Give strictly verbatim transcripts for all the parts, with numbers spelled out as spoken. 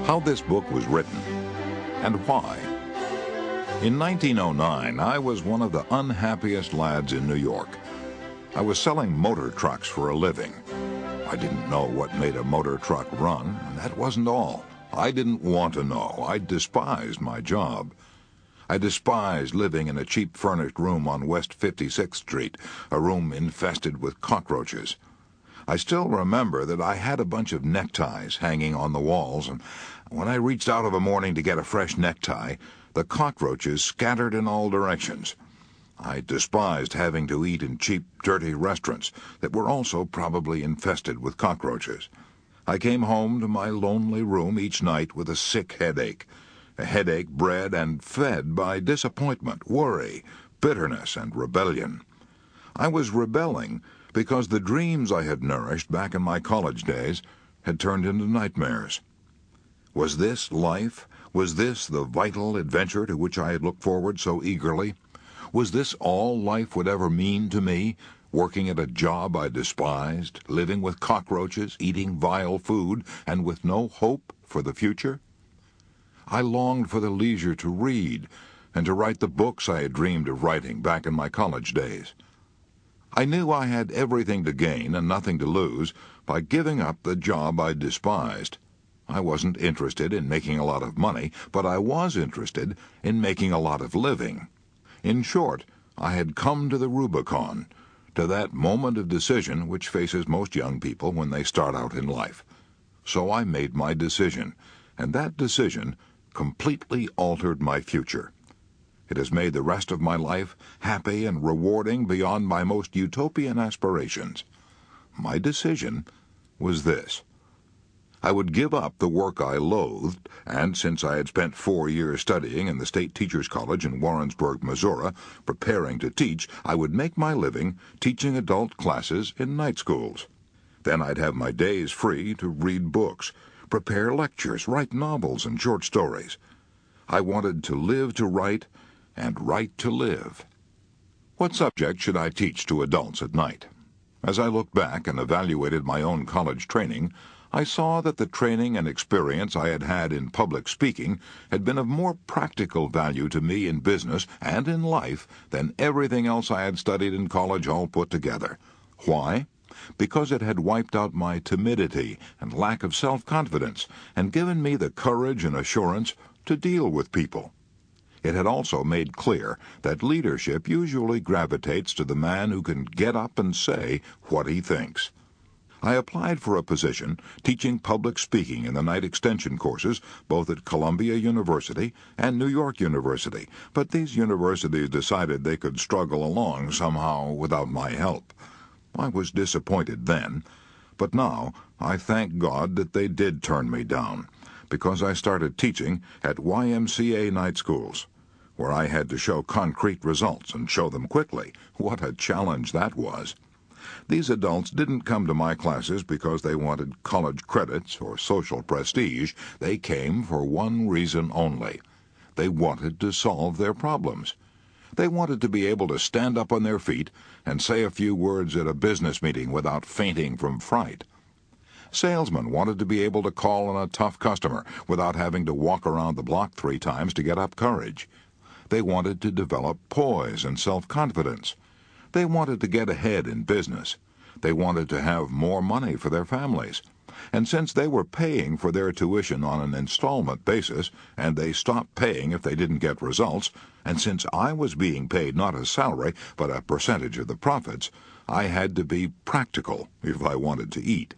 how this book was written, and why. In nineteen oh nine, I was one of the unhappiest lads in New York. I was selling motor trucks for a living. I didn't know what made a motor truck run, and that wasn't all. I didn't want to know. I despised my job. I despised living in a cheap furnished room on West fifty-sixth Street, a room infested with cockroaches. I still remember that I had a bunch of neckties hanging on the walls, and when I reached out of a morning to get a fresh necktie, the cockroaches scattered in all directions. I despised having to eat in cheap, dirty restaurants that were also probably infested with cockroaches. I came home to my lonely room each night with a sick headache, a headache bred and fed by disappointment, worry, bitterness, and rebellion. I was rebelling because the dreams I had nourished back in my college days had turned into nightmares. Was this life? Was this the vital adventure to which I had looked forward so eagerly? Was this all life would ever mean to me, working at a job I despised, living with cockroaches, eating vile food, and with no hope for the future? I longed for the leisure to read and to write the books I had dreamed of writing back in my college days. I knew I had everything to gain and nothing to lose by giving up the job I despised. I wasn't interested in making a lot of money, but I was interested in making a lot of living. In short, I had come to the Rubicon, to that moment of decision which faces most young people when they start out in life. So I made my decision, and that decision completely altered my future. It has made the rest of my life happy and rewarding beyond my most utopian aspirations. My decision was this. I would give up the work I loathed, and since I had spent four years studying in the State Teachers College in Warrensburg, Missouri, preparing to teach, I would make my living teaching adult classes in night schools. Then I'd have my days free to read books, prepare lectures, write novels and short stories. I wanted to live to write and write to live. What subject should I teach to adults at night? As I looked back and evaluated my own college training, I saw that the training and experience I had had in public speaking had been of more practical value to me in business and in life than everything else I had studied in college all put together. Why? Because it had wiped out my timidity and lack of self-confidence and given me the courage and assurance to deal with people. It had also made clear that leadership usually gravitates to the man who can get up and say what he thinks. I applied for a position teaching public speaking in the night extension courses both at Columbia University and New York University, but these universities decided they could struggle along somehow without my help. I was disappointed then, but now I thank God that they did turn me down, because I started teaching at Y M C A night schools, where I had to show concrete results and show them quickly. What a challenge that was! These adults didn't come to my classes because they wanted college credits or social prestige. They came for one reason only. They wanted to solve their problems. They wanted to be able to stand up on their feet and say a few words at a business meeting without fainting from fright. Salesmen wanted to be able to call on a tough customer without having to walk around the block three times to get up courage. They wanted to develop poise and self-confidence. They wanted to get ahead in business. They wanted to have more money for their families. And since they were paying for their tuition on an installment basis, and they stopped paying if they didn't get results, and since I was being paid not a salary but a percentage of the profits, I had to be practical if I wanted to eat.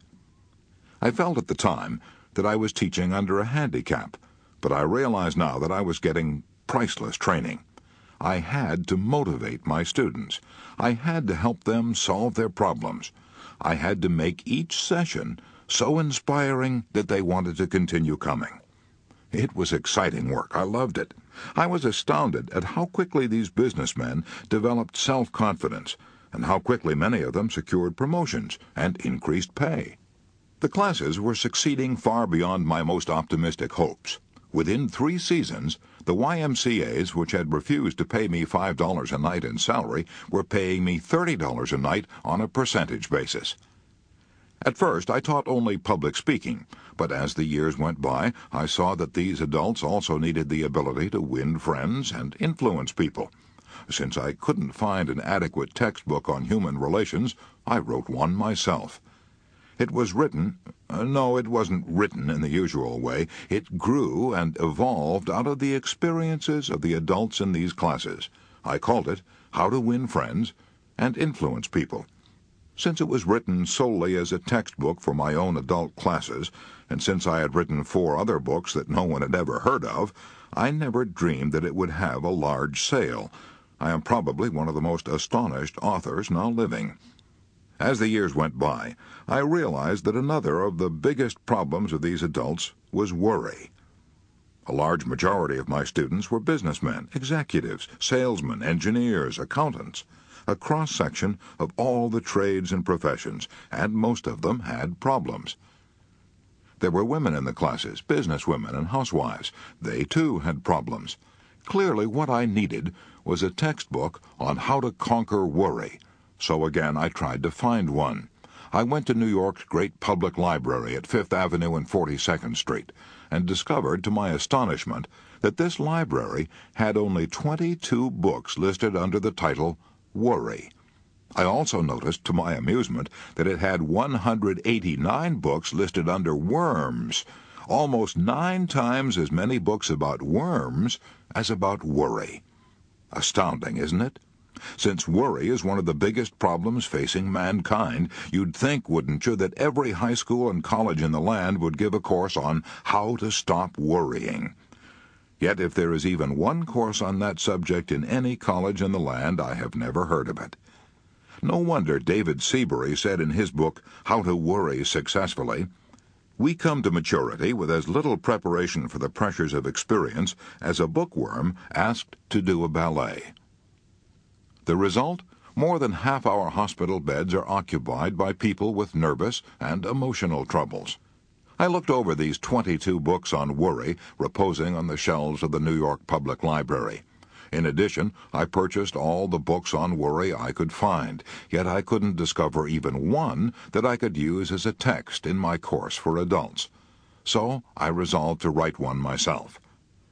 I felt at the time that I was teaching under a handicap, but I realize now that I was getting priceless training. I had to motivate my students. I had to help them solve their problems. I had to make each session so inspiring that they wanted to continue coming. It was exciting work. I loved it. I was astounded at how quickly these businessmen developed self-confidence and how quickly many of them secured promotions and increased pay. The classes were succeeding far beyond my most optimistic hopes. Within three seasons, the Y M C As, which had refused to pay me five dollars a night in salary, were paying me thirty dollars a night on a percentage basis. At first, I taught only public speaking, but as the years went by, I saw that these adults also needed the ability to win friends and influence people. Since I couldn't find an adequate textbook on human relations, I wrote one myself. It was written, uh, no, it wasn't written in the usual way. It grew and evolved out of the experiences of the adults in these classes. I called it How to Win Friends and Influence People. Since it was written solely as a textbook for my own adult classes, and since I had written four other books that no one had ever heard of, I never dreamed that it would have a large sale. I am probably one of the most astonished authors now living. As the years went by, I realized that another of the biggest problems of these adults was worry. A large majority of my students were businessmen, executives, salesmen, engineers, accountants, a cross-section of all the trades and professions, and most of them had problems. There were women in the classes, businesswomen and housewives. They, too, had problems. Clearly, what I needed was a textbook on how to conquer worry. So again, I tried to find one. I went to New York's great public library at Fifth Avenue and forty-second Street, and discovered, to my astonishment, that this library had only twenty-two books listed under the title Worry. I also noticed, to my amusement, that it had one hundred eighty-nine books listed under worms, almost nine times as many books about worms as about worry. Astounding, isn't it? Since worry is one of the biggest problems facing mankind, you'd think, wouldn't you, that every high school and college in the land would give a course on how to stop worrying. Yet if there is even one course on that subject in any college in the land, I have never heard of it. No wonder David Seabury said in his book, How to Worry Successfully, "We come to maturity with as little preparation for the pressures of experience as a bookworm asked to do a ballet." The result? More than half our hospital beds are occupied by people with nervous and emotional troubles. I looked over these twenty-two books on worry reposing on the shelves of the New York Public Library. In addition, I purchased all the books on worry I could find, yet I couldn't discover even one that I could use as a text in my course for adults. So I resolved to write one myself.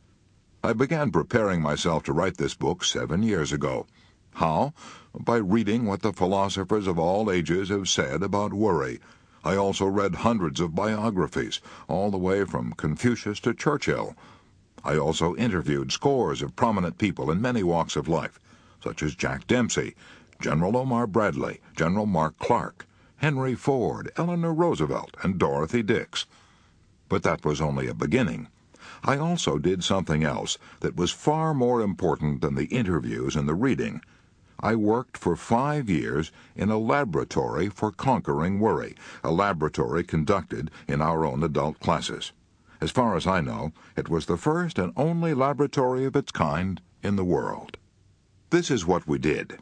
I began preparing myself to write this book seven years ago. How? By reading what the philosophers of all ages have said about worry. I also read hundreds of biographies, all the way from Confucius to Churchill. I also interviewed scores of prominent people in many walks of life, such as Jack Dempsey, General Omar Bradley, General Mark Clark, Henry Ford, Eleanor Roosevelt, and Dorothy Dix. But that was only a beginning. I also did something else that was far more important than the interviews and the reading. I worked for five years in a laboratory for conquering worry, a laboratory conducted in our own adult classes. As far as I know, it was the first and only laboratory of its kind in the world. This is what we did.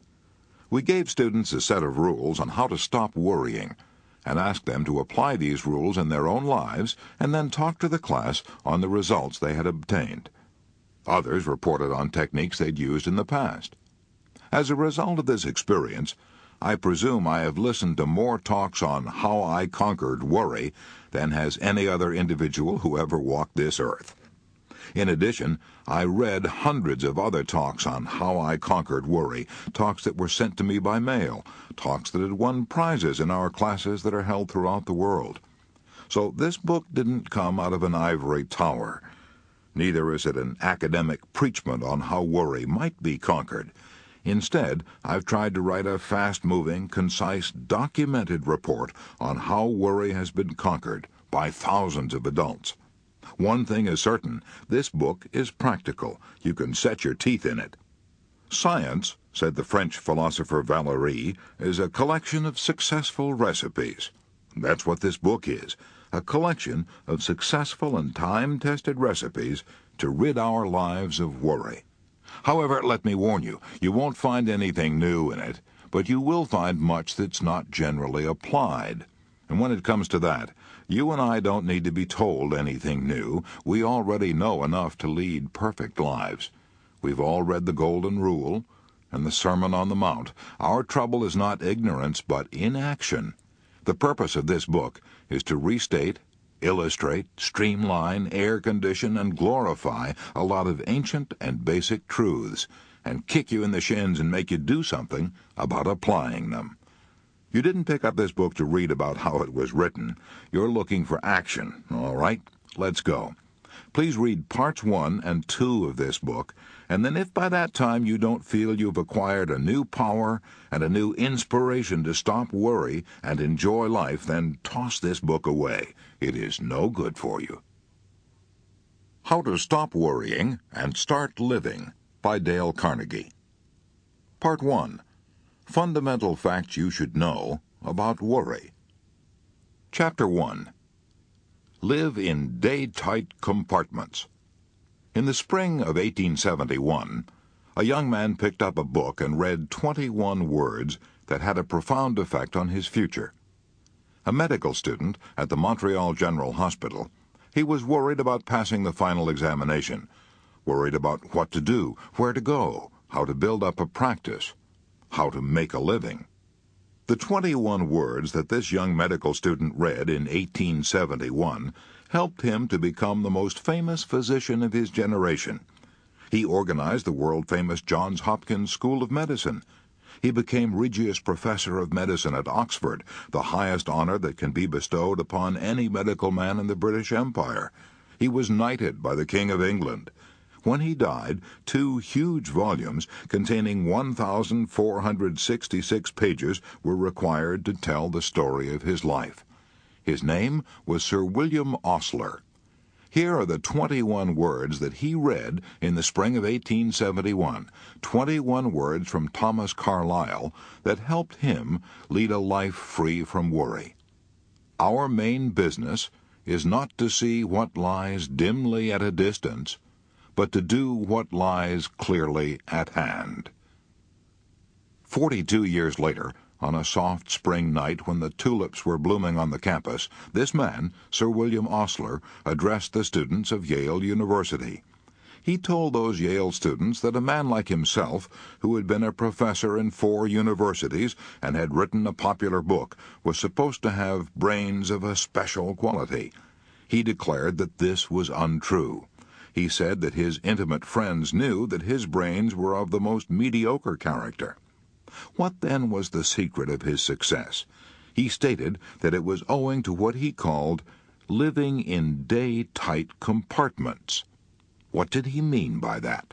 We gave students a set of rules on how to stop worrying, and asked them to apply these rules in their own lives and then talk to the class on the results they had obtained. Others reported on techniques they'd used in the past. As a result of this experience, I presume I have listened to more talks on how I conquered worry than has any other individual who ever walked this earth. In addition, I read hundreds of other talks on how I conquered worry, talks that were sent to me by mail, talks that had won prizes in our classes that are held throughout the world. So this book didn't come out of an ivory tower. Neither is it an academic preachment on how worry might be conquered. Instead, I've tried to write a fast-moving, concise, documented report on how worry has been conquered by thousands of adults. One thing is certain, this book is practical. You can set your teeth in it. Science, said the French philosopher Valéry, is a collection of successful recipes. That's what this book is, a collection of successful and time-tested recipes to rid our lives of worry. However, let me warn you, you won't find anything new in it, but you will find much that's not generally applied. And when it comes to that, you and I don't need to be told anything new. We already know enough to lead perfect lives. We've all read the Golden Rule and the Sermon on the Mount. Our trouble is not ignorance, but inaction. The purpose of this book is to restate, illustrate, streamline, air condition, and glorify a lot of ancient and basic truths, and kick you in the shins and make you do something about applying them. You didn't pick up this book to read about how it was written. You're looking for action, all right? Let's go. Please read parts one and two of this book, and then if by that time you don't feel you've acquired a new power and a new inspiration to stop worry and enjoy life, then toss this book away. It is no good for you. How to Stop Worrying and Start Living by Dale Carnegie. Part one. Fundamental Facts You Should Know About Worry. Chapter one. Live in day-tight compartments. In the spring of eighteen seventy-one, a young man picked up a book and read twenty-one words that had a profound effect on his future. A medical student at the Montreal General Hospital, he was worried about passing the final examination, worried about what to do, where to go, how to build up a practice, how to make a living. The twenty-one words that this young medical student read in eighteen seventy-one helped him to become the most famous physician of his generation. He organized the world-famous Johns Hopkins School of Medicine. He became Regius Professor of Medicine at Oxford, the highest honor that can be bestowed upon any medical man in the British Empire. He was knighted by the King of England. When he died, two huge volumes containing one thousand four hundred sixty-six pages were required to tell the story of his life. His name was Sir William Osler. Here are the twenty-one words that he read in the spring of eighteen seventy-one, twenty-one words from Thomas Carlyle that helped him lead a life free from worry. Our main business is not to see what lies dimly at a distance, but to do what lies clearly at hand. Forty-two years later, on a soft spring night when the tulips were blooming on the campus, this man, Sir William Osler, addressed the students of Yale University. He told those Yale students that a man like himself, who had been a professor in four universities and had written a popular book, was supposed to have brains of a special quality. He declared that this was untrue. He said that his intimate friends knew that his brains were of the most mediocre character. What then was the secret of his success? He stated that it was owing to what he called living in day-tight compartments. What did he mean by that?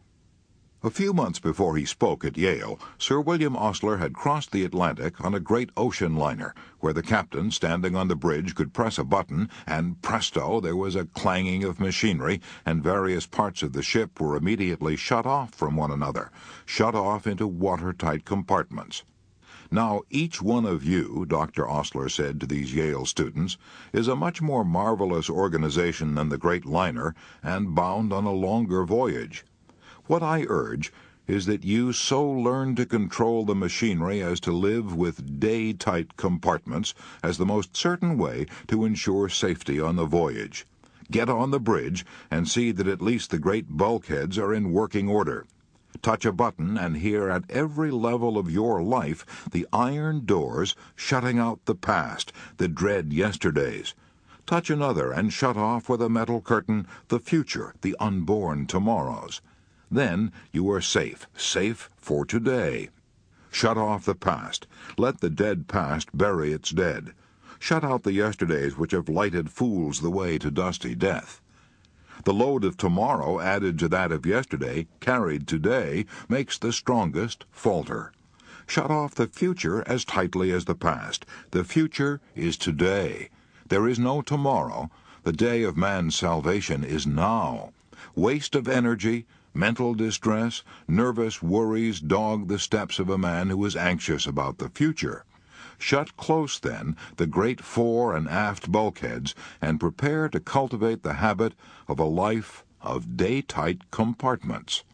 A few months before he spoke at Yale, Sir William Osler had crossed the Atlantic on a great ocean liner, where the captain, standing on the bridge, could press a button, and presto, there was a clanging of machinery, and various parts of the ship were immediately shut off from one another, shut off into watertight compartments. Now, each one of you, Doctor Osler said to these Yale students, is a much more marvelous organization than the great liner, and bound on a longer voyage. What I urge is that you so learn to control the machinery as to live with day-tight compartments as the most certain way to ensure safety on the voyage. Get on the bridge and see that at least the great bulkheads are in working order. Touch a button and hear at every level of your life the iron doors shutting out the past, the dread yesterdays. Touch another and shut off with a metal curtain the future, the unborn tomorrows. Then you are safe, safe for today. Shut off the past. Let the dead past bury its dead. Shut out the yesterdays which have lighted fools the way to dusty death. The load of tomorrow added to that of yesterday, carried today, makes the strongest falter. Shut off the future as tightly as the past. The future is today. There is no tomorrow. The day of man's salvation is now. Waste of energy, mental distress, nervous worries dog the steps of a man who is anxious about the future. Shut close, then, the great fore and aft bulkheads, and prepare to cultivate the habit of a life of day-tight compartments.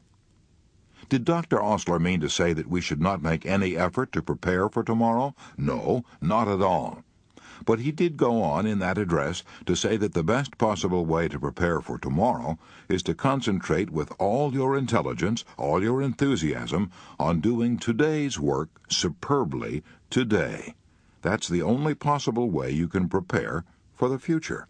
Did Doctor Osler mean to say that we should not make any effort to prepare for tomorrow? No, not at all. But he did go on in that address to say that the best possible way to prepare for tomorrow is to concentrate with all your intelligence, all your enthusiasm, on doing today's work superbly today. That's the only possible way you can prepare for the future.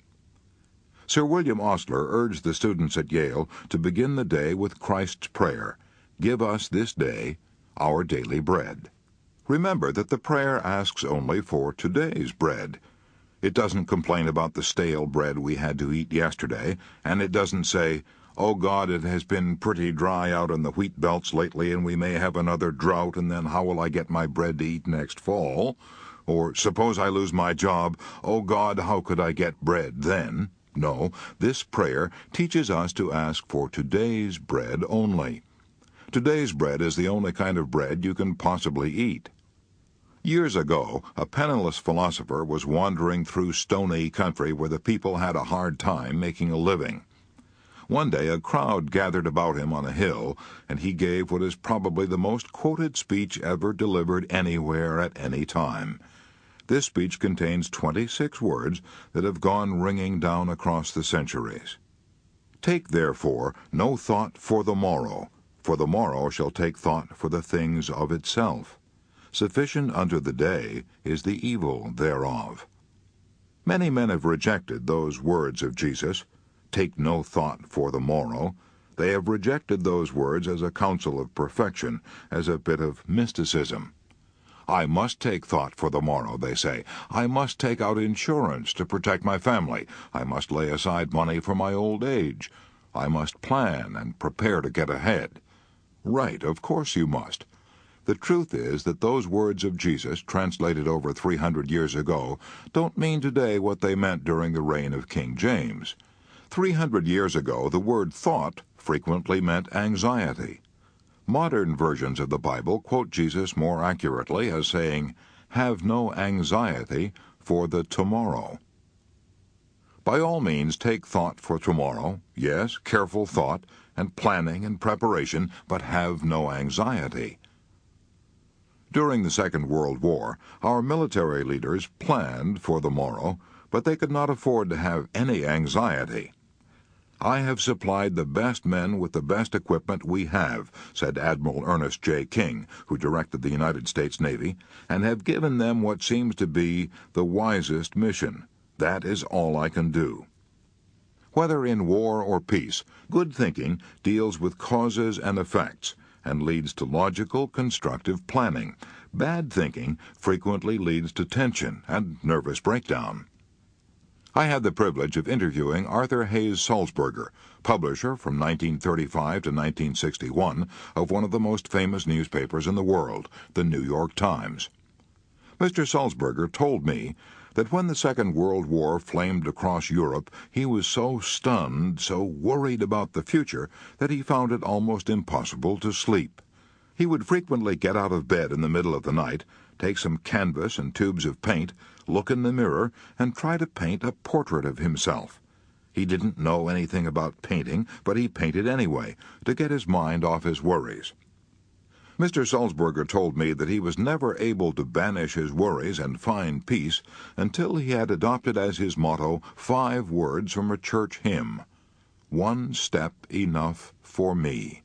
Sir William Osler urged the students at Yale to begin the day with Christ's prayer, "Give us this day our daily bread." Remember that the prayer asks only for today's bread. It doesn't complain about the stale bread we had to eat yesterday, and it doesn't say, "Oh God, it has been pretty dry out in the wheat belts lately, and we may have another drought, and then how will I get my bread to eat next fall?" Or, "Suppose I lose my job, oh God, how could I get bread then?" No, this prayer teaches us to ask for today's bread only. Today's bread is the only kind of bread you can possibly eat. Years ago, a penniless philosopher was wandering through stony country where the people had a hard time making a living. One day a crowd gathered about him on a hill, and he gave what is probably the most quoted speech ever delivered anywhere at any time. This speech contains twenty-six words that have gone ringing down across the centuries. "Take, therefore, no thought for the morrow, for the morrow shall take thought for the things of itself. Sufficient unto the day is the evil thereof." Many men have rejected those words of Jesus, "Take no thought for the morrow." They have rejected those words as a counsel of perfection, as a bit of mysticism. "I must take thought for the morrow," they say. "I must take out insurance to protect my family. I must lay aside money for my old age. I must plan and prepare to get ahead." Right, of course you must. The truth is that those words of Jesus, translated over three hundred years ago, don't mean today what they meant during the reign of King James. Three hundred years ago, the word thought frequently meant anxiety. Modern versions of the Bible quote Jesus more accurately as saying, "Have no anxiety for the tomorrow." By all means, take thought for tomorrow, yes, careful thought, and planning and preparation, but have no anxiety. During the Second World War, our military leaders planned for the morrow, but they could not afford to have any anxiety. "I have supplied the best men with the best equipment we have," said Admiral Ernest J. King, who directed the United States Navy, "and have given them what seems to be the wisest mission. That is all I can do." Whether in war or peace, good thinking deals with causes and effects and leads to logical, constructive planning. Bad thinking frequently leads to tension and nervous breakdown. I had the privilege of interviewing Arthur Hayes Sulzberger, publisher from nineteen thirty-five to nineteen sixty-one of one of the most famous newspapers in the world, the New York Times. Mister Sulzberger told me that when the Second World War flamed across Europe, he was so stunned, so worried about the future, that he found it almost impossible to sleep. He would frequently get out of bed in the middle of the night, take some canvas and tubes of paint, look in the mirror, and try to paint a portrait of himself. He didn't know anything about painting, but he painted anyway, to get his mind off his worries. Mister Sulzberger told me that he was never able to banish his worries and find peace until he had adopted as his motto five words from a church hymn: "One step enough for me."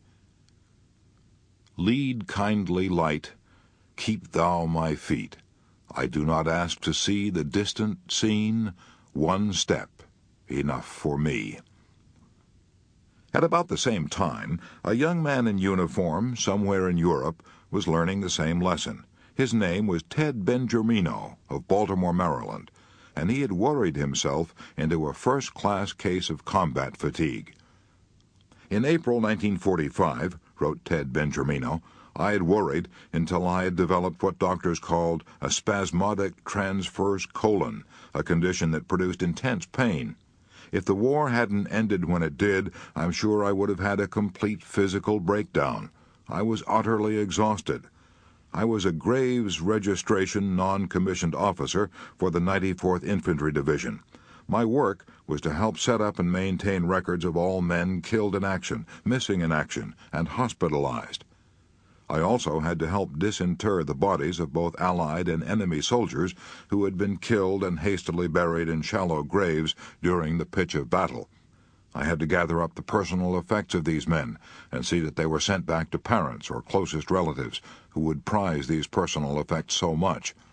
"Lead, kindly light, keep thou my feet. I do not ask to see the distant scene. One step enough for me." At about the same time, a young man in uniform somewhere in Europe was learning the same lesson. His name was Ted Benjamino of Baltimore, Maryland, and he had worried himself into a first-class case of combat fatigue. "In April nineteen forty-five, wrote Ted Benjamino, I had worried until I had developed what doctors called a spasmodic transverse colon, a condition that produced intense pain. If the war hadn't ended when it did, I'm sure I would have had a complete physical breakdown. I was utterly exhausted. I was a Graves Registration non-commissioned officer for the ninety-fourth Infantry Division. My work was to help set up and maintain records of all men killed in action, missing in action, and hospitalized. I also had to help disinter the bodies of both Allied and enemy soldiers who had been killed and hastily buried in shallow graves during the pitch of battle. I had to gather up the personal effects of these men and see that they were sent back to parents or closest relatives who would prize these personal effects so much.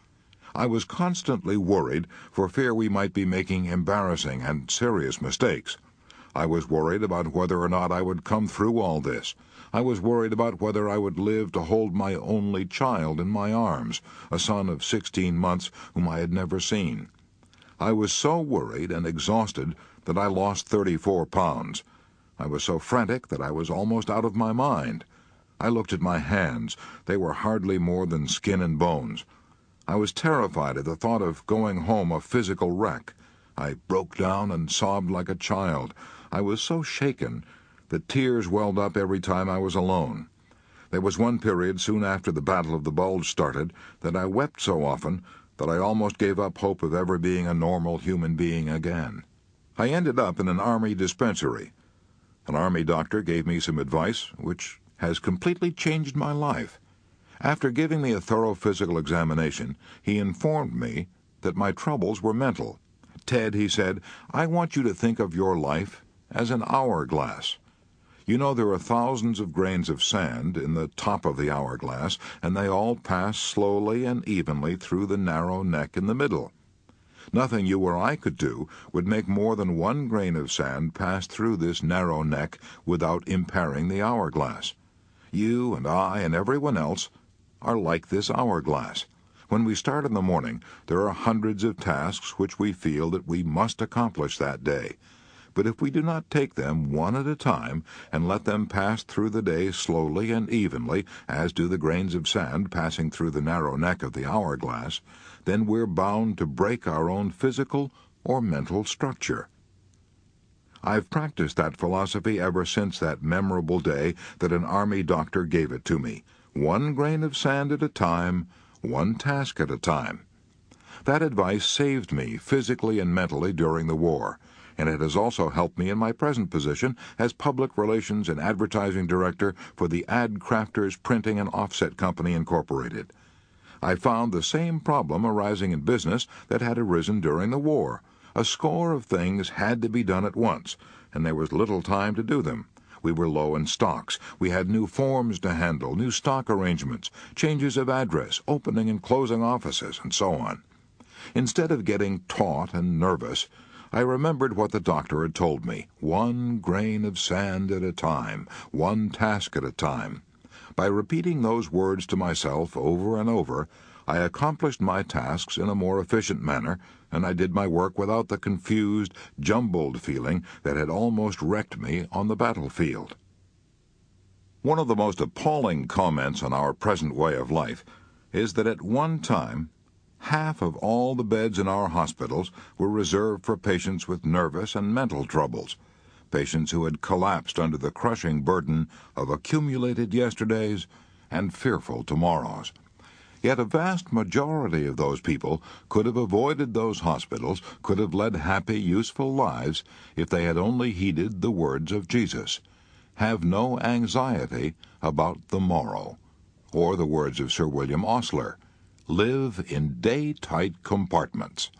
I was constantly worried for fear we might be making embarrassing and serious mistakes. I was worried about whether or not I would come through all this. I was worried about whether I would live to hold my only child in my arms, a son of sixteen months whom I had never seen. I was so worried and exhausted that I lost thirty-four pounds. I was so frantic that I was almost out of my mind. I looked at my hands. They were hardly more than skin and bones. I was terrified at the thought of going home a physical wreck. I broke down and sobbed like a child. I was so shaken that tears welled up every time I was alone. There was one period soon after the Battle of the Bulge started that I wept so often that I almost gave up hope of ever being a normal human being again. I ended up in an Army dispensary. An Army doctor gave me some advice which has completely changed my life. After giving me a thorough physical examination, he informed me that my troubles were mental. "Ted," he said, "I want you to think of your life as an hourglass. You know there are thousands of grains of sand in the top of the hourglass, and they all pass slowly and evenly through the narrow neck in the middle. Nothing you or I could do would make more than one grain of sand pass through this narrow neck without impairing the hourglass. You and I and everyone else are like this hourglass. When we start in the morning, there are hundreds of tasks which we feel that we must accomplish that day. But if we do not take them one at a time and let them pass through the day slowly and evenly, as do the grains of sand passing through the narrow neck of the hourglass, then we're bound to break our own physical or mental structure. I've practiced that philosophy ever since that memorable day that an Army doctor gave it to me. One grain of sand at a time, one task at a time. That advice saved me physically and mentally during the war, and it has also helped me in my present position as Public Relations and Advertising Director for the Ad Crafters Printing and Offset Company, Incorporated. I found the same problem arising in business that had arisen during the war. A score of things had to be done at once, and there was little time to do them. We were low in stocks. We had new forms to handle, new stock arrangements, changes of address, opening and closing offices, and so on. Instead of getting taut and nervous, I remembered what the doctor had told me, one grain of sand at a time, one task at a time. By repeating those words to myself over and over, I accomplished my tasks in a more efficient manner, and I did my work without the confused, jumbled feeling that had almost wrecked me on the battlefield. One of the most appalling comments on our present way of life is that at one time half of all the beds in our hospitals were reserved for patients with nervous and mental troubles, patients who had collapsed under the crushing burden of accumulated yesterdays and fearful tomorrows. Yet a vast majority of those people could have avoided those hospitals, could have led happy, useful lives if they had only heeded the words of Jesus. Have no anxiety about the morrow. Or the words of Sir William Osler. Live in day-tight compartments.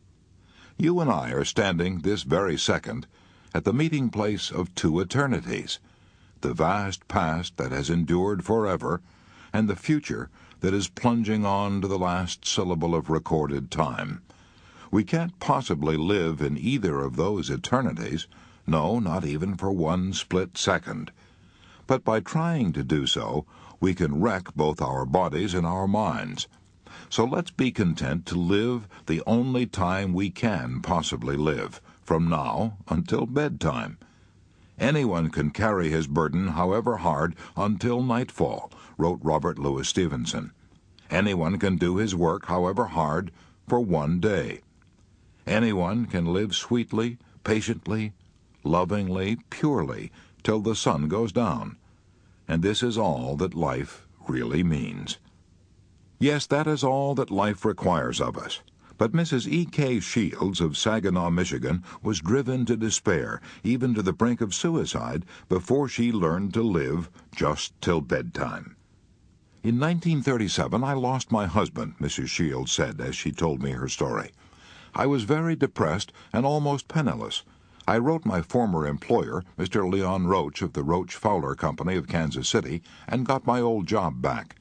You and I are standing this very second at the meeting place of two eternities, the vast past that has endured forever, and the future that is plunging on to the last syllable of recorded time. We can't possibly live in either of those eternities, no, not even for one split second. But by trying to do so, we can wreck both our bodies and our minds. So let's be content to live the only time we can possibly live, from now until bedtime. Anyone can carry his burden, however hard, until nightfall, wrote Robert Louis Stevenson. Anyone can do his work, however hard, for one day. Anyone can live sweetly, patiently, lovingly, purely, till the sun goes down. And this is all that life really means. Yes, that is all that life requires of us. But Missus E K Shields of Saginaw, Michigan, was driven to despair, even to the brink of suicide, before she learned to live just till bedtime. In nineteen thirty-seven, I lost my husband, Missus Shields said as she told me her story. I was very depressed and almost penniless. I wrote my former employer, Mister Leon Roach of the Roach Fowler Company of Kansas City, and got my old job back.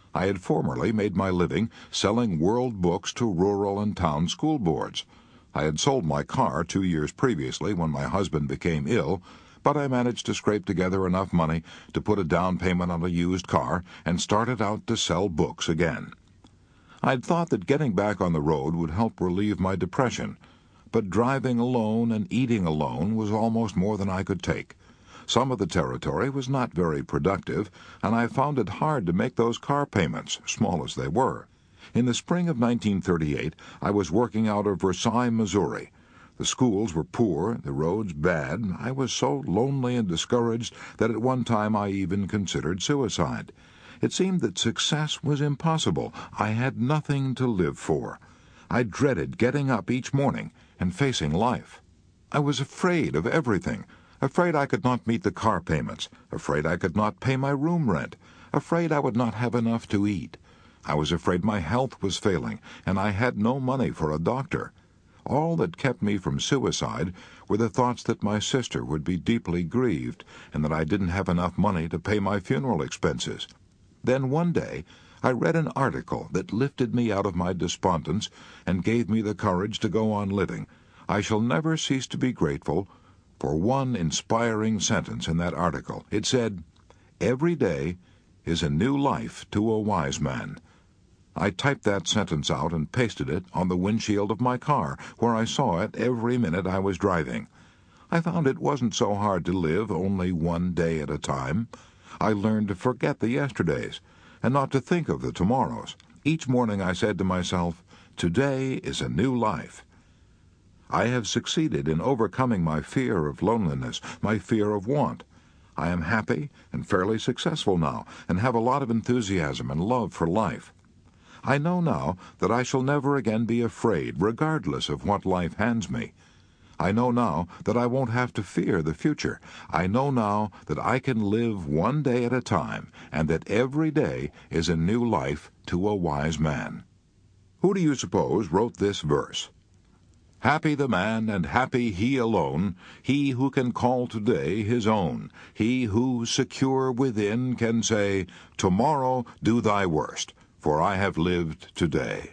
I had formerly made my living selling world books to rural and town school boards. I had sold my car two years previously when my husband became ill, but I managed to scrape together enough money to put a down payment on a used car and started out to sell books again. I'd thought that getting back on the road would help relieve my depression, but driving alone and eating alone was almost more than I could take. Some of the territory was not very productive, and I found it hard to make those car payments, small as they were. In the spring of nineteen thirty-eight, I was working out of Versailles, Missouri. The schools were poor, the roads bad. I was so lonely and discouraged that at one time I even considered suicide. It seemed that success was impossible. I had nothing to live for. I dreaded getting up each morning and facing life. I was afraid of everything. Afraid I could not meet the car payments. Afraid I could not pay my room rent. Afraid I would not have enough to eat. I was afraid my health was failing, and I had no money for a doctor. All that kept me from suicide were the thoughts that my sister would be deeply grieved, and that I didn't have enough money to pay my funeral expenses. Then one day I read an article that lifted me out of my despondence and gave me the courage to go on living. I shall never cease to be grateful for one inspiring sentence in that article. It said, "Every day is a new life to a wise man." I typed that sentence out and pasted it on the windshield of my car, where I saw it every minute I was driving. I found it wasn't so hard to live only one day at a time. I learned to forget the yesterdays and not to think of the tomorrows. Each morning I said to myself, "Today is a new life." I have succeeded in overcoming my fear of loneliness, my fear of want. I am happy and fairly successful now, and have a lot of enthusiasm and love for life. I know now that I shall never again be afraid, regardless of what life hands me. I know now that I won't have to fear the future. I know now that I can live one day at a time, and that every day is a new life to a wise man. Who do you suppose wrote this verse? Happy the man, and happy he alone, he who can call today his own, he who, secure within, can say, "Tomorrow do thy worst, for I have lived today."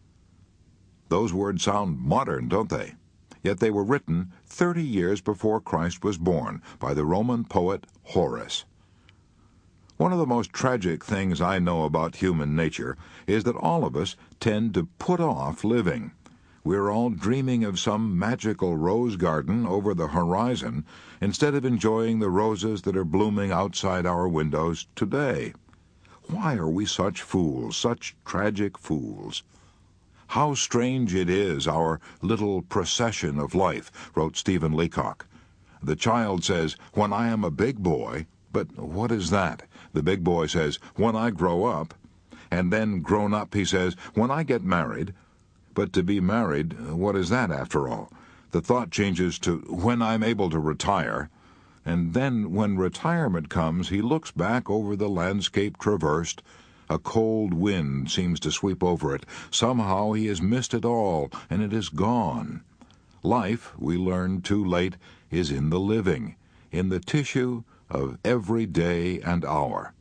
Those words sound modern, don't they? Yet they were written thirty years before Christ was born by the Roman poet Horace. One of the most tragic things I know about human nature is that all of us tend to put off living. We're all dreaming of some magical rose garden over the horizon instead of enjoying the roses that are blooming outside our windows today. Why are we such fools, such tragic fools? How strange it is, our little procession of life, wrote Stephen Leacock. The child says, "When I am a big boy," but what is that? The big boy says, "When I grow up," and then grown up he says, "When I get married." But to be married, what is that after all? The thought changes to "when I'm able to retire," and then when retirement comes he looks back over the landscape traversed. A cold wind seems to sweep over it. Somehow he has missed it all, and it is gone. Life, we learn too late, is in the living, in the tissue of every day and hour.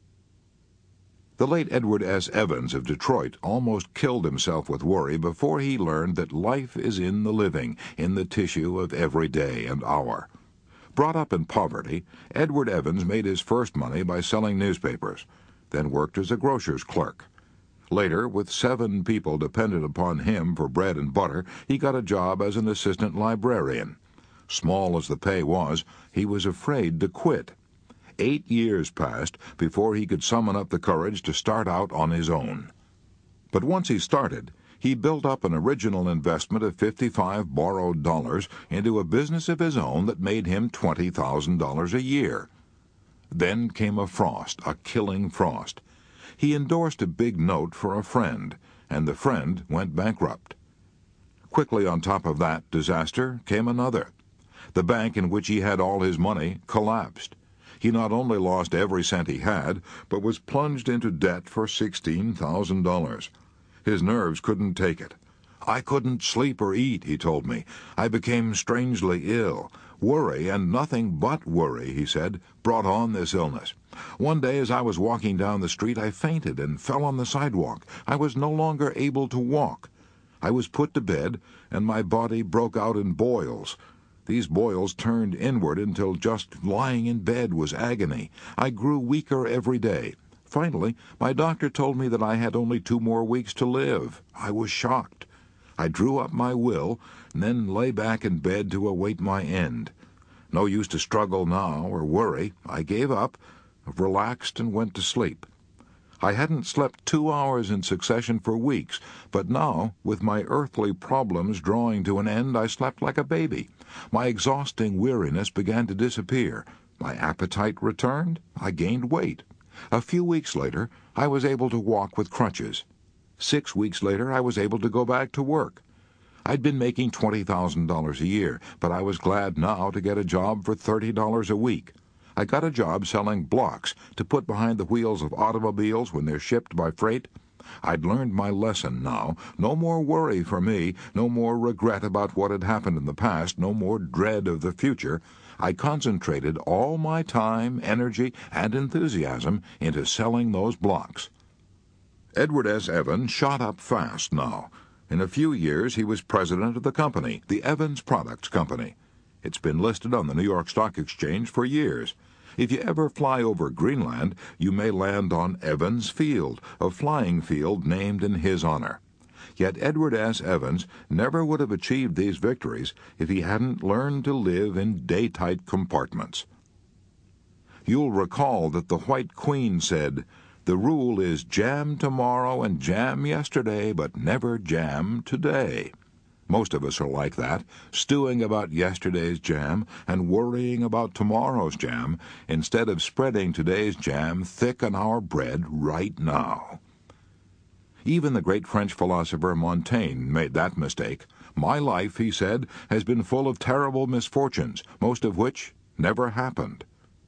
The late Edward S. Evans of Detroit almost killed himself with worry before he learned that life is in the living, in the tissue of every day and hour. Brought up in poverty, Edward Evans made his first money by selling newspapers, then worked as a grocer's clerk. Later, with seven people dependent upon him for bread and butter, he got a job as an assistant librarian. Small as the pay was, he was afraid to quit. Eight years passed before he could summon up the courage to start out on his own. But once he started, he built up an original investment of fifty-five borrowed dollars into a business of his own that made him twenty thousand dollars a year. Then came a frost, a killing frost. He endorsed a big note for a friend, and the friend went bankrupt. Quickly on top of that disaster came another. The bank in which he had all his money collapsed. He not only lost every cent he had, but was plunged into debt for sixteen thousand dollars. His nerves couldn't take it. "I couldn't sleep or eat," he told me. "I became strangely ill. Worry, and nothing but worry," he said, "brought on this illness. One day as I was walking down the street, I fainted and fell on the sidewalk. I was no longer able to walk. I was put to bed, and my body broke out in boils. These boils turned inward until just lying in bed was agony. I grew weaker every day. Finally, my doctor told me that I had only two more weeks to live. I was shocked. I drew up my will, and then lay back in bed to await my end. No use to struggle now or worry. I gave up, relaxed, and went to sleep. I hadn't slept two hours in succession for weeks, but now, with my earthly problems drawing to an end, I slept like a baby. My exhausting weariness began to disappear. My appetite returned. I gained weight. A few weeks later, I was able to walk with crutches. Six weeks later, I was able to go back to work. I'd been making twenty thousand dollars a year, but I was glad now to get a job for thirty dollars a week. I got a job selling blocks to put behind the wheels of automobiles when they're shipped by freight. I'd learned my lesson now. No more worry for me, no more regret about what had happened in the past, no more dread of the future. I concentrated all my time, energy, and enthusiasm into selling those blocks. Edward S. Evans shot up fast now. In a few years, he was president of the company, the Evans Products Company. It's been listed on the New York Stock Exchange for years. If you ever fly over Greenland, you may land on Evans Field, a flying field named in his honor. Yet Edward S. Evans never would have achieved these victories if he hadn't learned to live in day-tight compartments. You'll recall that the White Queen said, "The rule is jam tomorrow and jam yesterday, but never jam today." Most of us are like that, stewing about yesterday's jam and worrying about tomorrow's jam, instead of spreading today's jam thick on our bread right now. Even the great French philosopher Montaigne made that mistake. "My life," he said, "has been full of terrible misfortunes, most of which never happened."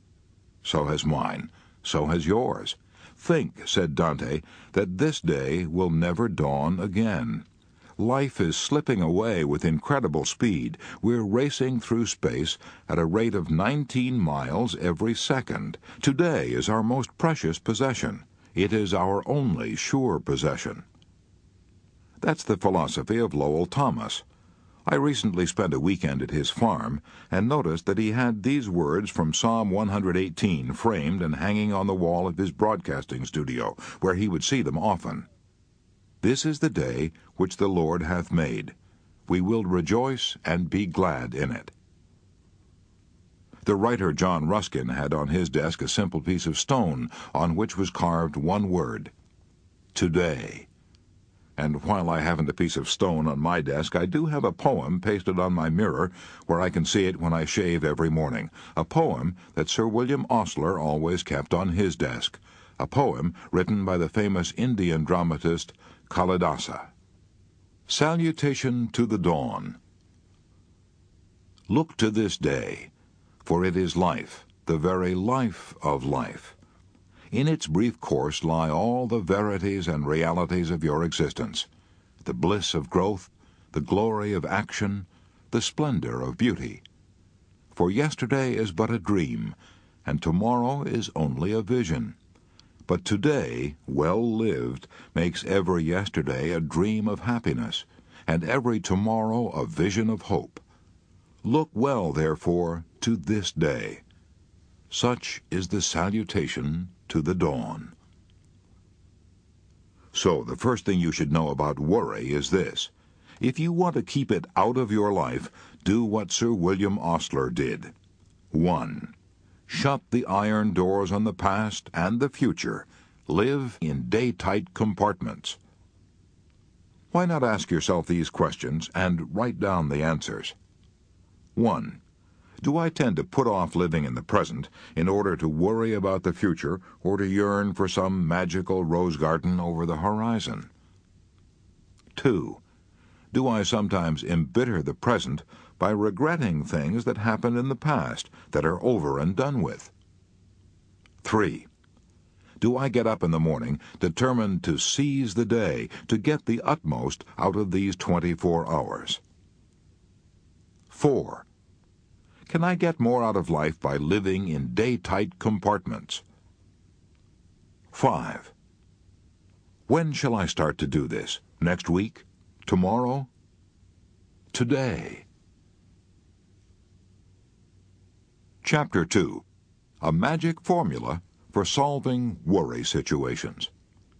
So has mine. So has yours. "Think," said Dante, "that this day will never dawn again." Life is slipping away with incredible speed. We're racing through space at a rate of nineteen miles every second. Today is our most precious possession. It is our only sure possession. That's the philosophy of Lowell Thomas. I recently spent a weekend at his farm and noticed that he had these words from Psalm one hundred eighteen framed and hanging on the wall of his broadcasting studio, where he would see them often. "This is the day which the Lord hath made. We will rejoice and be glad in it." The writer John Ruskin had on his desk a simple piece of stone on which was carved one word, "Today." And while I haven't a piece of stone on my desk, I do have a poem pasted on my mirror where I can see it when I shave every morning, a poem that Sir William Osler always kept on his desk, a poem written by the famous Indian dramatist Kalidasa. Salutation to the Dawn. Look to this day, for it is life, the very life of life. In its brief course lie all the verities and realities of your existence, the bliss of growth, the glory of action, the splendor of beauty. For yesterday is but a dream, and tomorrow is only a vision. But today, well lived, makes every yesterday a dream of happiness, and every tomorrow a vision of hope. Look well, therefore, to this day. Such is the salutation to the dawn. So, the first thing you should know about worry is this. If you want to keep it out of your life, do what Sir William Osler did. One. Shut the iron doors on the past and the future. Live in day-tight compartments. Why not ask yourself these questions and write down the answers? One. Do I tend to put off living in the present in order to worry about the future or to yearn for some magical rose garden over the horizon? Two. Do I sometimes embitter the present by regretting things that happened in the past that are over and done with? Three. Do I get up in the morning determined to seize the day, to get the utmost out of these twenty-four hours? Four. Can I get more out of life by living in day-tight compartments? Five. When shall I start to do this? Next week? Tomorrow? Today. Chapter two. A magic formula for solving worry situations.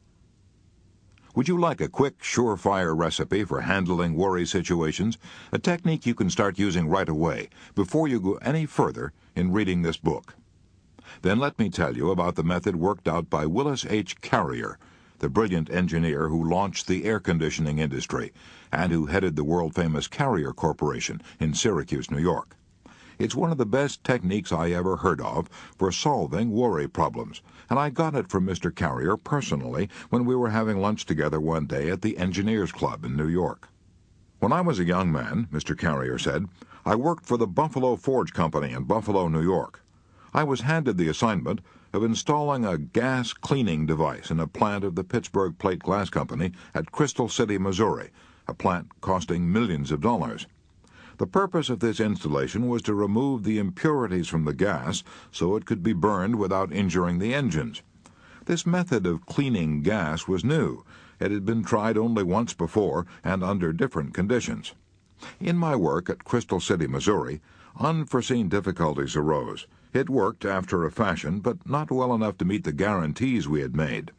Would you like a quick, surefire recipe for handling worry situations? A technique you can start using right away, before you go any further in reading this book. Then let me tell you about the method worked out by Willis H. Carrier, the brilliant engineer who launched the air conditioning industry and who headed the world-famous Carrier Corporation in Syracuse, New York. It's one of the best techniques I ever heard of for solving worry problems, and I got it from Mister Carrier personally when we were having lunch together one day at the Engineers Club in New York. When I was a young man, Mister Carrier said, I worked for the Buffalo Forge Company in Buffalo, New York. I was handed the assignment of installing a gas cleaning device in a plant of the Pittsburgh Plate Glass Company at Crystal City, Missouri, a plant costing millions of dollars. The purpose of this installation was to remove the impurities from the gas so it could be burned without injuring the engines. This method of cleaning gas was new. It had been tried only once before and under different conditions. In my work at Crystal City, Missouri, unforeseen difficulties arose. It worked after a fashion, but not well enough to meet the guarantees we had made.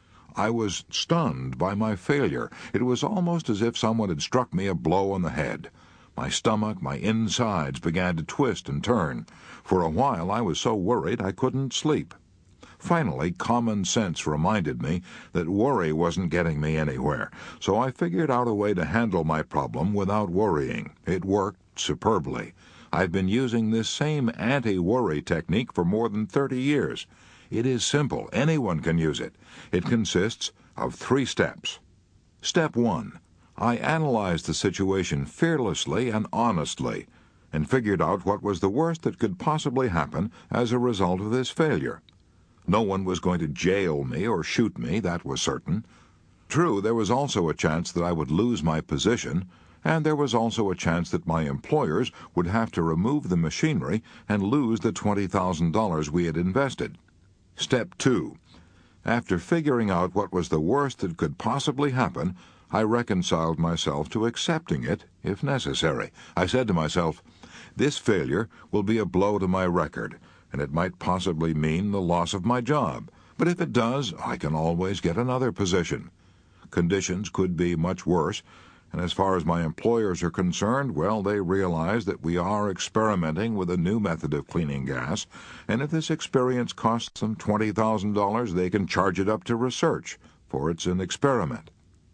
I was stunned by my failure. It was almost as if someone had struck me a blow on the head. My stomach, my insides began to twist and turn. For a while I was so worried I couldn't sleep. Finally, common sense reminded me that worry wasn't getting me anywhere, so I figured out a way to handle my problem without worrying. It worked superbly. I've been using this same anti-worry technique for more than thirty years. It is simple. Anyone can use it. It consists of three steps. Step one. I analyzed the situation fearlessly and honestly, and figured out what was the worst that could possibly happen as a result of this failure. No one was going to jail me or shoot me, that was certain. True, there was also a chance that I would lose my position, and there was also a chance that my employers would have to remove the machinery and lose the twenty thousand dollars we had invested. Step two. After figuring out what was the worst that could possibly happen, I reconciled myself to accepting it, if necessary. I said to myself, this failure will be a blow to my record, and it might possibly mean the loss of my job. But if it does, I can always get another position. Conditions could be much worse, and as far as my employers are concerned, well, they realize that we are experimenting with a new method of cleaning gas, and if this experience costs them twenty thousand dollars, they can charge it up to research, for it's an experiment.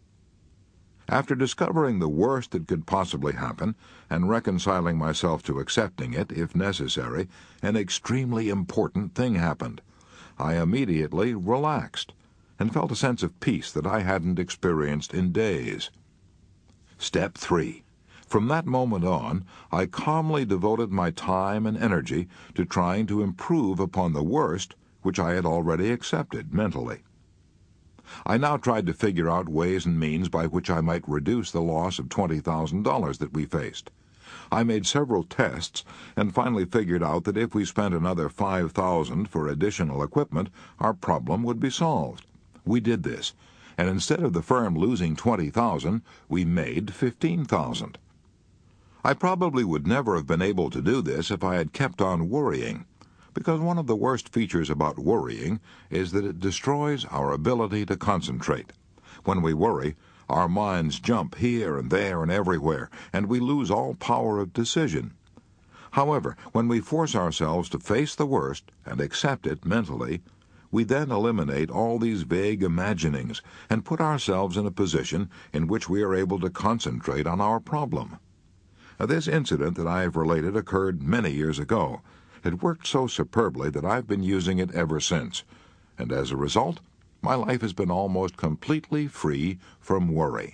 After discovering the worst that could possibly happen and reconciling myself to accepting it, if necessary, an extremely important thing happened. I immediately relaxed and felt a sense of peace that I hadn't experienced in days. Step three. From that moment on, I calmly devoted my time and energy to trying to improve upon the worst, which I had already accepted mentally. I now tried to figure out ways and means by which I might reduce the loss of twenty thousand dollars that we faced. I made several tests and finally figured out that if we spent another five thousand dollars for additional equipment, our problem would be solved. We did this, and instead of the firm losing twenty thousand dollars, we made fifteen thousand dollars. I probably would never have been able to do this if I had kept on worrying, because one of the worst features about worrying is that it destroys our ability to concentrate. When we worry, our minds jump here and there and everywhere, and we lose all power of decision. However, when we force ourselves to face the worst and accept it mentally, we then eliminate all these vague imaginings and put ourselves in a position in which we are able to concentrate on our problem. Now, this incident that I have related occurred many years ago. It worked so superbly that I've been using it ever since, and as a result, my life has been almost completely free from worry.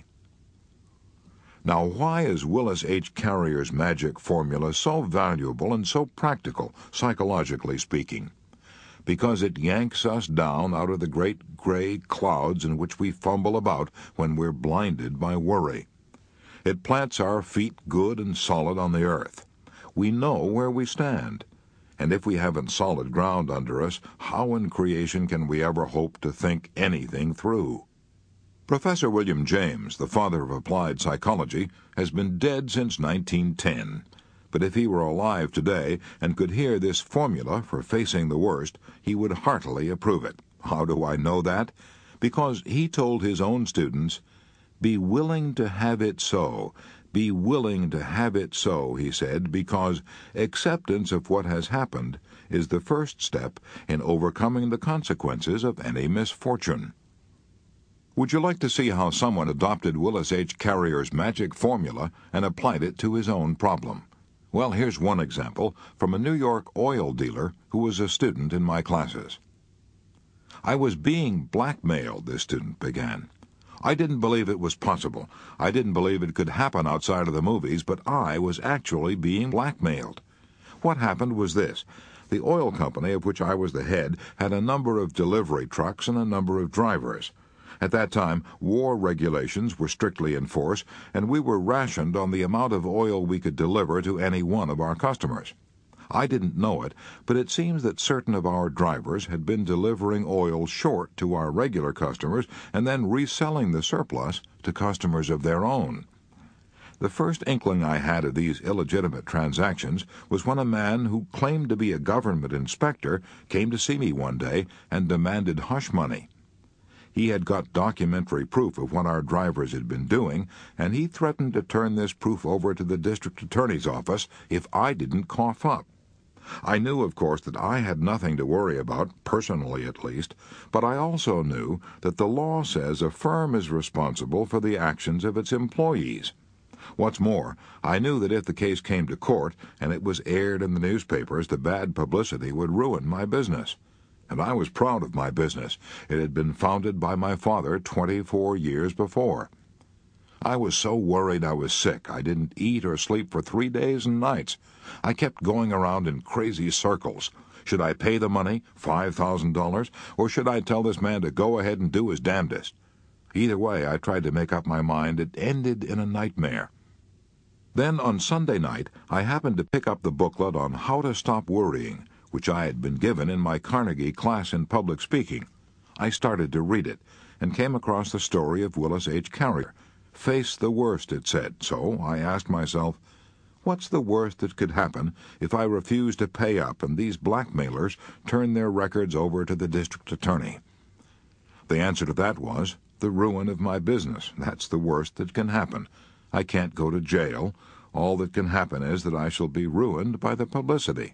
Now, why is Willis H. Carrier's magic formula so valuable and so practical, psychologically speaking? Because it yanks us down out of the great gray clouds in which we fumble about when we're blinded by worry. It plants our feet good and solid on the earth. We know where we stand. And if we haven't solid ground under us, how in creation can we ever hope to think anything through? Professor William James, the father of applied psychology, has been dead since nineteen ten. But if he were alive today and could hear this formula for facing the worst, he would heartily approve it. How do I know that? Because he told his own students, "Be willing to have it so. Be willing to have it so," he said, because acceptance of what has happened is the first step in overcoming the consequences of any misfortune. Would you like to see how someone adopted Willis H. Carrier's magic formula and applied it to his own problem? Well, here's one example from a New York oil dealer who was a student in my classes. "I was being blackmailed," this student began. "I didn't believe it was possible. I didn't believe it could happen outside of the movies, but I was actually being blackmailed. What happened was this. The oil company of which I was the head had a number of delivery trucks and a number of drivers. At that time, war regulations were strictly in force, and we were rationed on the amount of oil we could deliver to any one of our customers. I didn't know it, but it seems that certain of our drivers had been delivering oil short to our regular customers and then reselling the surplus to customers of their own. The first inkling I had of these illegitimate transactions was when a man who claimed to be a government inspector came to see me one day and demanded hush money. He had got documentary proof of what our drivers had been doing, and he threatened to turn this proof over to the district attorney's office if I didn't cough up. I knew, of course, that I had nothing to worry about, personally at least, but I also knew that the law says a firm is responsible for the actions of its employees. What's more, I knew that if the case came to court and it was aired in the newspapers, the bad publicity would ruin my business. And I was proud of my business. It had been founded by my father twenty-four years before. I was so worried I was sick. I didn't eat or sleep for three days and nights. I kept going around in crazy circles. Should I pay the money, five thousand dollars, or should I tell this man to go ahead and do his damnedest? Either way, I tried to make up my mind. It ended in a nightmare. Then, on Sunday night, I happened to pick up the booklet on How to Stop Worrying, which I had been given in my Carnegie class in public speaking. I started to read it, and came across the story of Willis H. Carrier. Face the worst, it said, so I asked myself, what's the worst that could happen if I refuse to pay up and these blackmailers turn their records over to the district attorney? The answer to that was, the ruin of my business. That's the worst that can happen. I can't go to jail. All that can happen is that I shall be ruined by the publicity.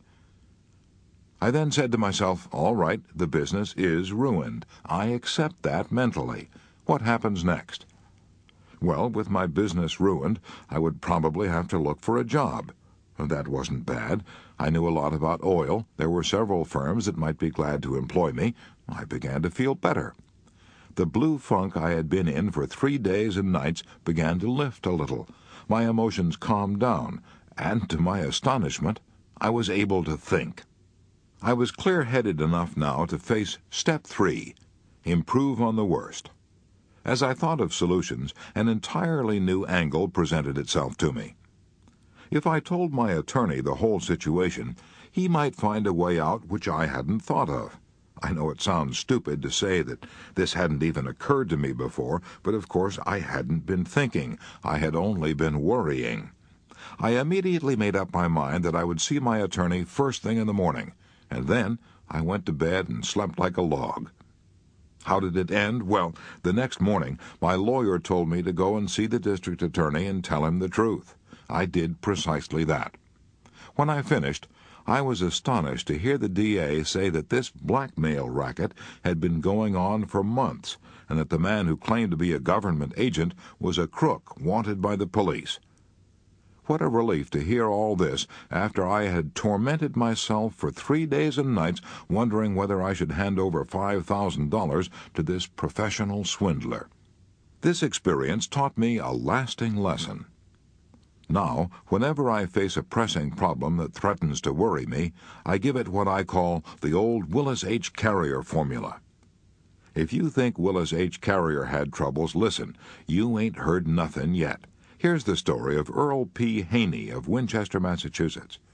I then said to myself, all right, the business is ruined. I accept that mentally. What happens next? Well, with my business ruined, I would probably have to look for a job. That wasn't bad. I knew a lot about oil. There were several firms that might be glad to employ me. I began to feel better. The blue funk I had been in for three days and nights began to lift a little. My emotions calmed down, and to my astonishment, I was able to think. I was clear-headed enough now to face step three, improve on the worst. As I thought of solutions, an entirely new angle presented itself to me. If I told my attorney the whole situation, he might find a way out which I hadn't thought of. I know it sounds stupid to say that this hadn't even occurred to me before, but of course I hadn't been thinking. I had only been worrying. I immediately made up my mind that I would see my attorney first thing in the morning, and then I went to bed and slept like a log. How did it end? Well, the next morning my lawyer told me to go and see the district attorney and tell him the truth. I did precisely that. When I finished, I was astonished to hear the D A say that this blackmail racket had been going on for months, and that the man who claimed to be a government agent was a crook wanted by the police. What a relief to hear all this after I had tormented myself for three days and nights wondering whether I should hand over five thousand dollars to this professional swindler. This experience taught me a lasting lesson. Now, whenever I face a pressing problem that threatens to worry me, I give it what I call the old Willis H. Carrier formula. If you think Willis H. Carrier had troubles, listen, you ain't heard nothing yet. Here's the story of Earl P. Haney of Winchester, Massachusetts.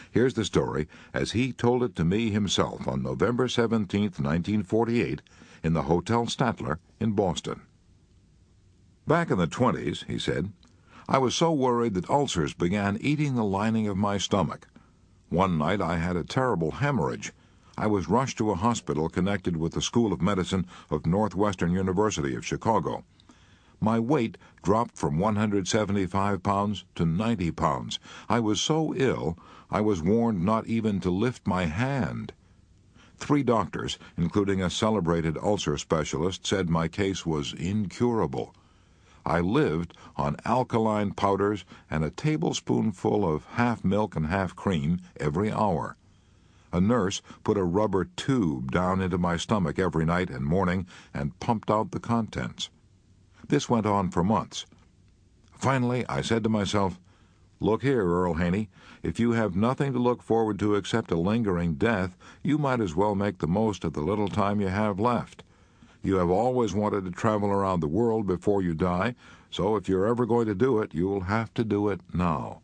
Here's the story as he told it to me himself on November seventeenth, nineteen forty-eight, in the Hotel Statler in Boston. Back in the twenties, he said, I was so worried that ulcers began eating the lining of my stomach. One night I had a terrible hemorrhage. I was rushed to a hospital connected with the School of Medicine of Northwestern University of Chicago. My weight dropped from one hundred seventy-five pounds to ninety pounds. I was so ill, I was warned not even to lift my hand. Three doctors, including a celebrated ulcer specialist, said my case was incurable. I lived on alkaline powders and a tablespoonful of half milk and half cream every hour. A nurse put a rubber tube down into my stomach every night and morning and pumped out the contents. This went on for months. Finally, I said to myself, "Look here, Earl Haney, if you have nothing to look forward to except a lingering death, you might as well make the most of the little time you have left. You have always wanted to travel around the world before you die, so if you're ever going to do it, you'll have to do it now."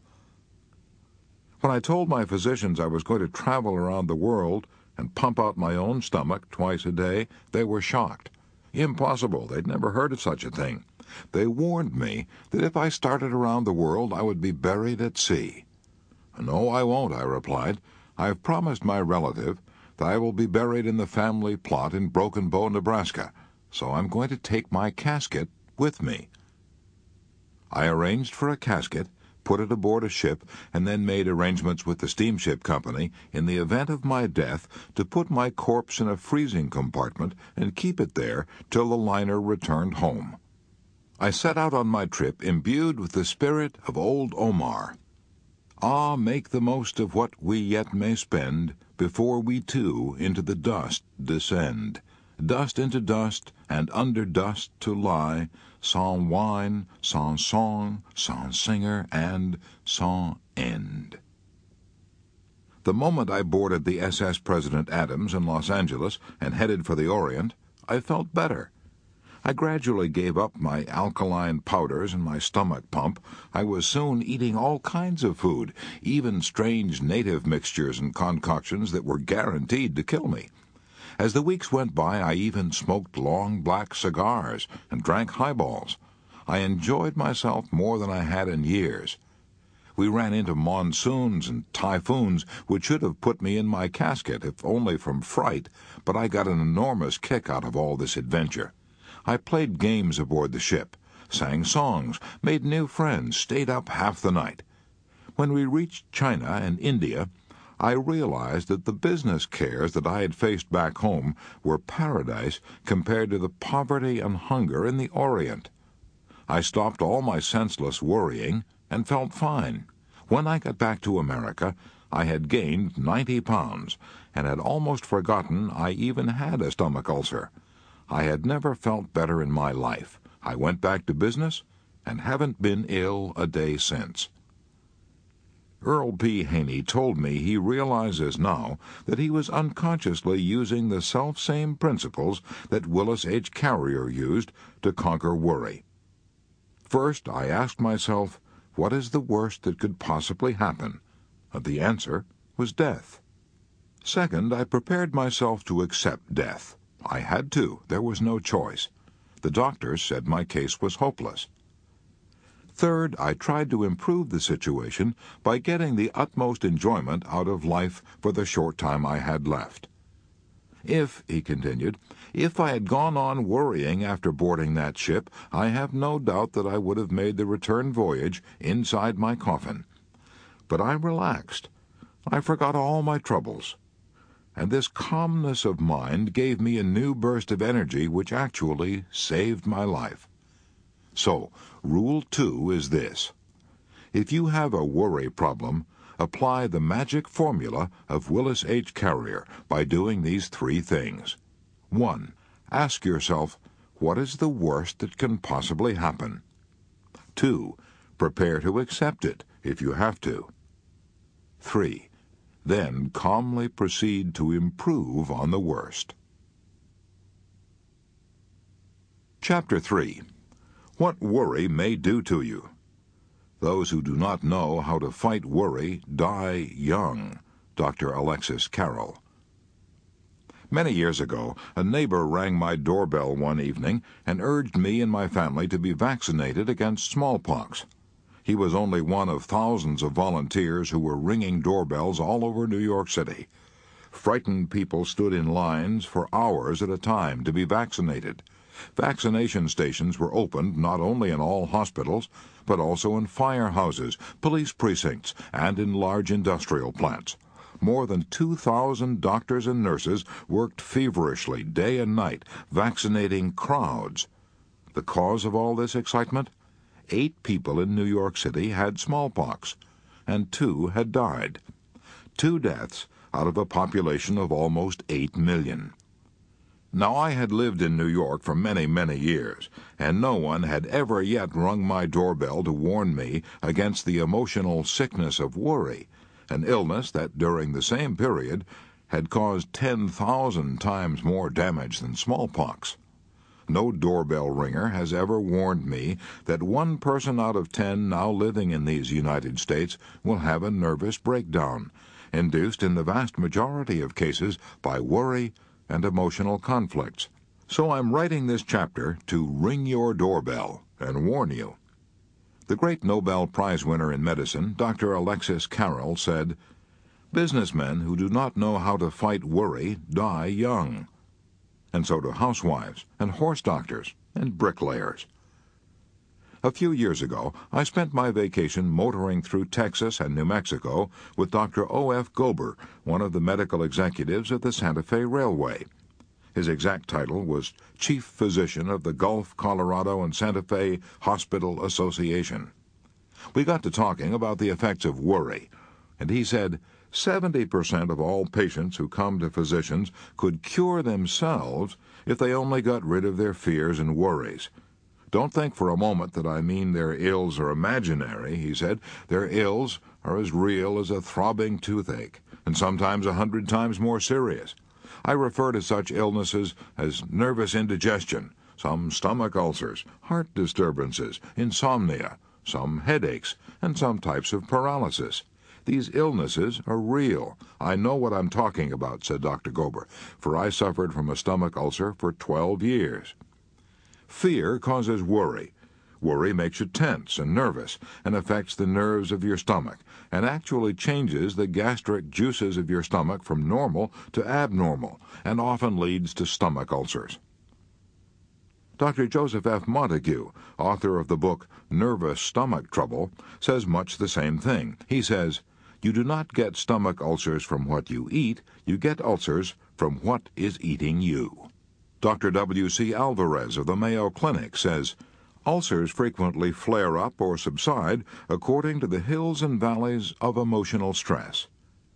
When I told my physicians I was going to travel around the world and pump out my own stomach twice a day, they were shocked. Impossible. They'd never heard of such a thing. They warned me that if I started around the world, I would be buried at sea. "No, I won't," I replied. "I've promised my relative that I will be buried in the family plot in Broken Bow, Nebraska, so I'm going to take my casket with me." I arranged for a casket, put it aboard a ship, and then made arrangements with the steamship company, in the event of my death, to put my corpse in a freezing compartment and keep it there till the liner returned home. I set out on my trip imbued with the spirit of old Omar. "Ah, make the most of what we yet may spend, before we too into the dust descend. Dust into dust, and under dust to lie, sans wine, sans song, sans singer, and sans end." The moment I boarded the S S President Adams in Los Angeles and headed for the Orient, I felt better. I gradually gave up my alkaline powders and my stomach pump. I was soon eating all kinds of food, even strange native mixtures and concoctions that were guaranteed to kill me. As the weeks went by, I even smoked long black cigars and drank highballs. I enjoyed myself more than I had in years. We ran into monsoons and typhoons which should have put me in my casket, if only from fright, but I got an enormous kick out of all this adventure. I played games aboard the ship, sang songs, made new friends, stayed up half the night. When we reached China and India, I realized that the business cares that I had faced back home were paradise compared to the poverty and hunger in the Orient. I stopped all my senseless worrying and felt fine. When I got back to America, I had gained ninety pounds and had almost forgotten I even had a stomach ulcer. I had never felt better in my life. I went back to business and haven't been ill a day since. Earl P. Haney told me he realizes now that he was unconsciously using the self-same principles that Willis H. Carrier used to conquer worry. First, I asked myself, what is the worst that could possibly happen? The answer was death. Second, I prepared myself to accept death. I had to. There was no choice. The doctors said my case was hopeless. Third, I tried to improve the situation by getting the utmost enjoyment out of life for the short time I had left. If, he continued, if I had gone on worrying after boarding that ship, I have no doubt that I would have made the return voyage inside my coffin. But I relaxed. I forgot all my troubles. And this calmness of mind gave me a new burst of energy which actually saved my life. So, rule two is this. If you have a worry problem, apply the magic formula of Willis H. Carrier by doing these three things. One, ask yourself, what is the worst that can possibly happen? Two, prepare to accept it if you have to. Three, then calmly proceed to improve on the worst. Chapter three. What worry may do to you. Those who do not know how to fight worry die young. Doctor Alexis Carrel. Many years ago, a neighbor rang my doorbell one evening and urged me and my family to be vaccinated against smallpox. He was only one of thousands of volunteers who were ringing doorbells all over New York City. Frightened people stood in lines for hours at a time to be vaccinated. Vaccination stations were opened not only in all hospitals, but also in firehouses, police precincts, and in large industrial plants. More than two thousand doctors and nurses worked feverishly day and night, vaccinating crowds. The cause of all this excitement? Eight people in New York City had smallpox, and two had died. Two deaths out of a population of almost eight million. Now, I had lived in New York for many, many years, and no one had ever yet rung my doorbell to warn me against the emotional sickness of worry, an illness that during the same period had caused ten thousand times more damage than smallpox. No doorbell ringer has ever warned me that one person out of ten now living in these United States will have a nervous breakdown, induced in the vast majority of cases by worry and emotional conflicts. So I'm writing this chapter to ring your doorbell and warn you. The great Nobel Prize winner in medicine, Doctor Alexis Carrel, said, "Businessmen who do not know how to fight worry die young." And so do housewives and horse doctors and bricklayers. A few years ago, I spent my vacation motoring through Texas and New Mexico with Doctor O F Gober, one of the medical executives of the Santa Fe Railway. His exact title was Chief Physician of the Gulf, Colorado, and Santa Fe Hospital Association. We got to talking about the effects of worry, and he said seventy percent of all patients who come to physicians could cure themselves if they only got rid of their fears and worries. Don't think for a moment that I mean their ills are imaginary, he said. Their ills are as real as a throbbing toothache, and sometimes a hundred times more serious. I refer to such illnesses as nervous indigestion, some stomach ulcers, heart disturbances, insomnia, some headaches, and some types of paralysis. These illnesses are real. I know what I'm talking about, said Doctor Gober, for I suffered from a stomach ulcer for twelve years. Fear causes worry. Worry makes you tense and nervous and affects the nerves of your stomach and actually changes the gastric juices of your stomach from normal to abnormal and often leads to stomach ulcers. Doctor Joseph F. Montague, author of the book Nervous Stomach Trouble, says much the same thing. He says, "You do not get stomach ulcers from what you eat, you get ulcers from what is eating you." Doctor W C Alvarez of the Mayo Clinic says, "Ulcers frequently flare up or subside according to the hills and valleys of emotional stress."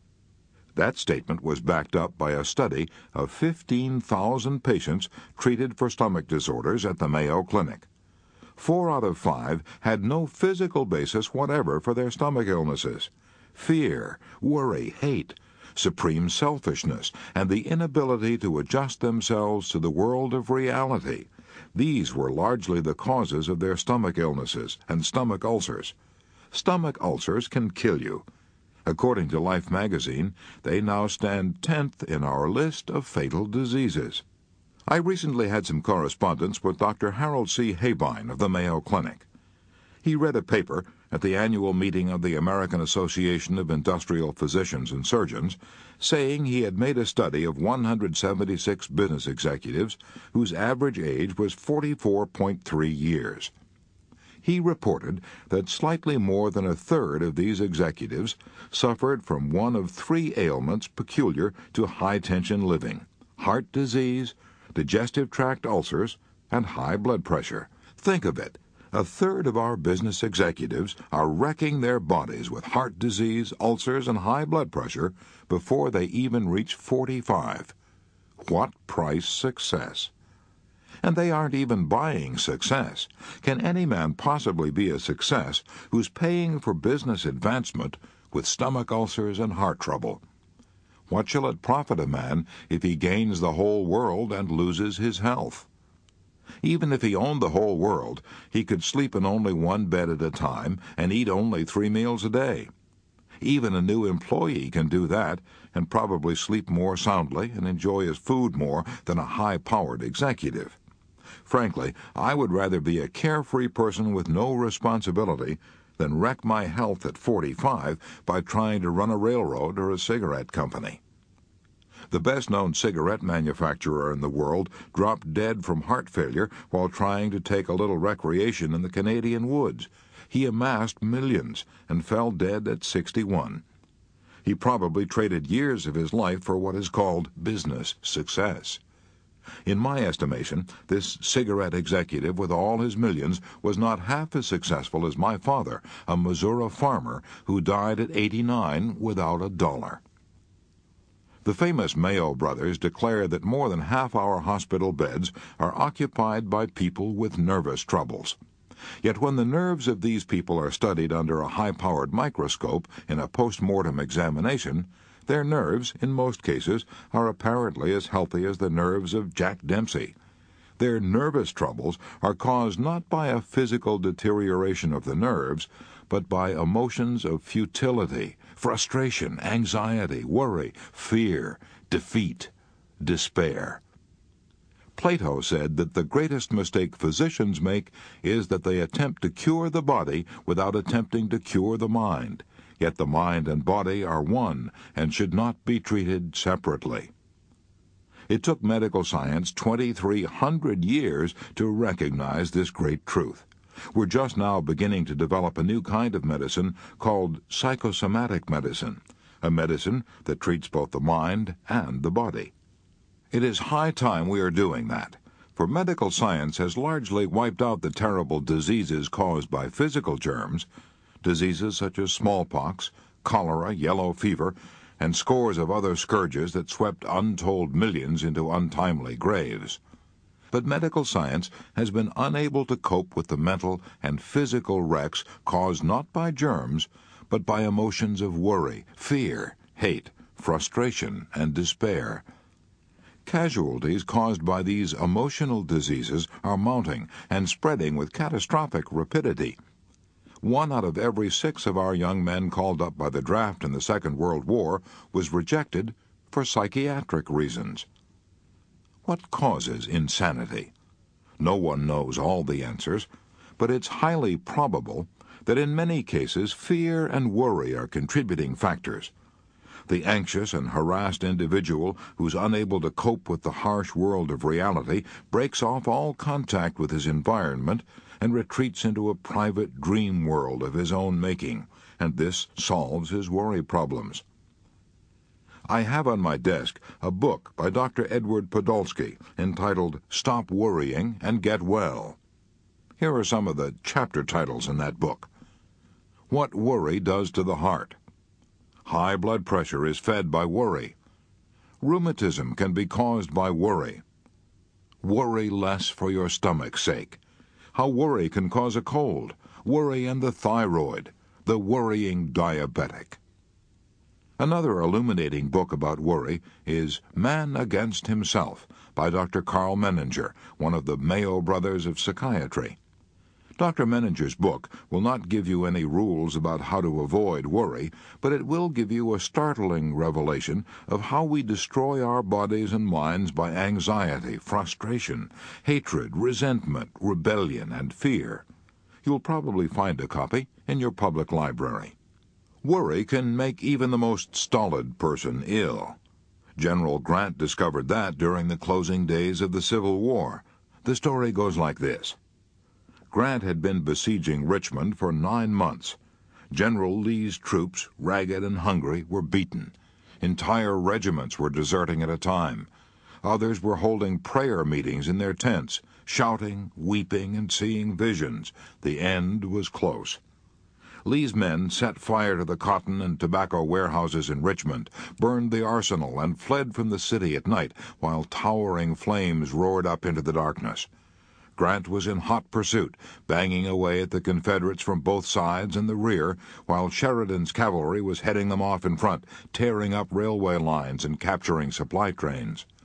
That statement was backed up by a study of fifteen thousand patients treated for stomach disorders at the Mayo Clinic. Four out of five had no physical basis whatever for their stomach illnesses. Fear, worry, hate, supreme selfishness, and the inability to adjust themselves to the world of reality. These were largely the causes of their stomach illnesses and stomach ulcers. Stomach ulcers can kill you. According to Life magazine, they now stand tenth in our list of fatal diseases. I recently had some correspondence with Doctor Harold C. Habine of the Mayo Clinic. He read a paper at the annual meeting of the American Association of Industrial Physicians and Surgeons, saying he had made a study of one hundred seventy-six business executives whose average age was forty-four point three years. He reported that slightly more than a third of these executives suffered from one of three ailments peculiar to high-tension living: heart disease, digestive tract ulcers, and high blood pressure. Think of it. A third of our business executives are wrecking their bodies with heart disease, ulcers, and high blood pressure before they even reach forty-five. What price success? And they aren't even buying success. Can any man possibly be a success who's paying for business advancement with stomach ulcers and heart trouble? What shall it profit a man if he gains the whole world and loses his health? Even if he owned the whole world, he could sleep in only one bed at a time and eat only three meals a day. Even a new employee can do that and probably sleep more soundly and enjoy his food more than a high-powered executive. Frankly, I would rather be a carefree person with no responsibility than wreck my health at forty-five by trying to run a railroad or a cigarette company. The best-known cigarette manufacturer in the world dropped dead from heart failure while trying to take a little recreation in the Canadian woods. He amassed millions and fell dead at sixty-one. He probably traded years of his life for what is called business success. In my estimation, this cigarette executive with all his millions was not half as successful as my father, a Missouri farmer who died at eighty-nine without a dollar. The famous Mayo brothers declare that more than half our hospital beds are occupied by people with nervous troubles. Yet when the nerves of these people are studied under a high-powered microscope in a post-mortem examination, their nerves, in most cases, are apparently as healthy as the nerves of Jack Dempsey. Their nervous troubles are caused not by a physical deterioration of the nerves, but by emotions of futility, frustration, anxiety, worry, fear, defeat, despair. Plato said that the greatest mistake physicians make is that they attempt to cure the body without attempting to cure the mind, yet the mind and body are one and should not be treated separately. It took medical science twenty-three hundred years to recognize this great truth. We're just now beginning to develop a new kind of medicine called psychosomatic medicine, a medicine that treats both the mind and the body. It is high time we are doing that, for medical science has largely wiped out the terrible diseases caused by physical germs, diseases such as smallpox, cholera, yellow fever, and scores of other scourges that swept untold millions into untimely graves. But medical science has been unable to cope with the mental and physical wrecks caused not by germs, but by emotions of worry, fear, hate, frustration, and despair. Casualties caused by these emotional diseases are mounting and spreading with catastrophic rapidity. One out of every six of our young men called up by the draft in the Second World War was rejected for psychiatric reasons. What causes insanity? No one knows all the answers, but it's highly probable that in many cases fear and worry are contributing factors. The anxious and harassed individual who's unable to cope with the harsh world of reality breaks off all contact with his environment and retreats into a private dream world of his own making, and this solves his worry problems. I have on my desk a book by Doctor Edward Podolsky entitled Stop Worrying and Get Well. Here are some of the chapter titles in that book. What Worry Does to the Heart. High blood pressure is fed by worry. Rheumatism can be caused by worry. Worry less for your stomach's sake. How worry can cause a cold. Worry and the thyroid. The worrying diabetic. Another illuminating book about worry is Man Against Himself by Doctor Carl Menninger, one of the Mayo brothers of psychiatry. Doctor Menninger's book will not give you any rules about how to avoid worry, but it will give you a startling revelation of how we destroy our bodies and minds by anxiety, frustration, hatred, resentment, rebellion, and fear. You'll probably find a copy in your public library. Worry can make even the most stolid person ill. General Grant discovered that during the closing days of the Civil War. The story goes like this. Grant had been besieging Richmond for nine months. General Lee's troops, ragged and hungry, were beaten. Entire regiments were deserting at a time. Others were holding prayer meetings in their tents, shouting, weeping, and seeing visions. The end was close. Lee's men set fire to the cotton and tobacco warehouses in Richmond, burned the arsenal, and fled from the city at night while towering flames roared up into the darkness. Grant was in hot pursuit, banging away at the Confederates from both sides and the rear, while Sheridan's cavalry was heading them off in front, tearing up railway lines and capturing supply trains.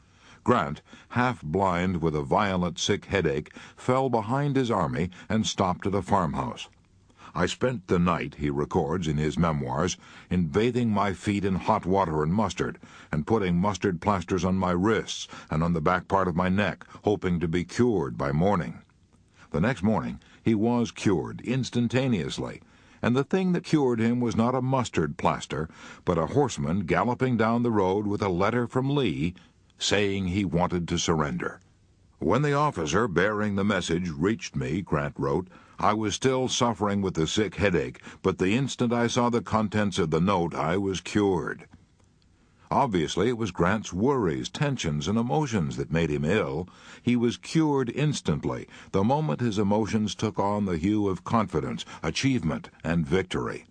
Grant, half blind with a violent sick headache, fell behind his army and stopped at a farmhouse. "I spent the night," he records in his memoirs, "in bathing my feet in hot water and mustard, and putting mustard plasters on my wrists and on the back part of my neck, hoping to be cured by morning." The next morning he was cured instantaneously, and the thing that cured him was not a mustard plaster, but a horseman galloping down the road with a letter from Lee saying he wanted to surrender. "When the officer bearing the message reached me," Grant wrote, "I was still suffering with the sick headache, but the instant I saw the contents of the note I was cured." Obviously, it was Grant's worries, tensions, and emotions that made him ill. He was cured instantly, the moment his emotions took on the hue of confidence, achievement, and victory.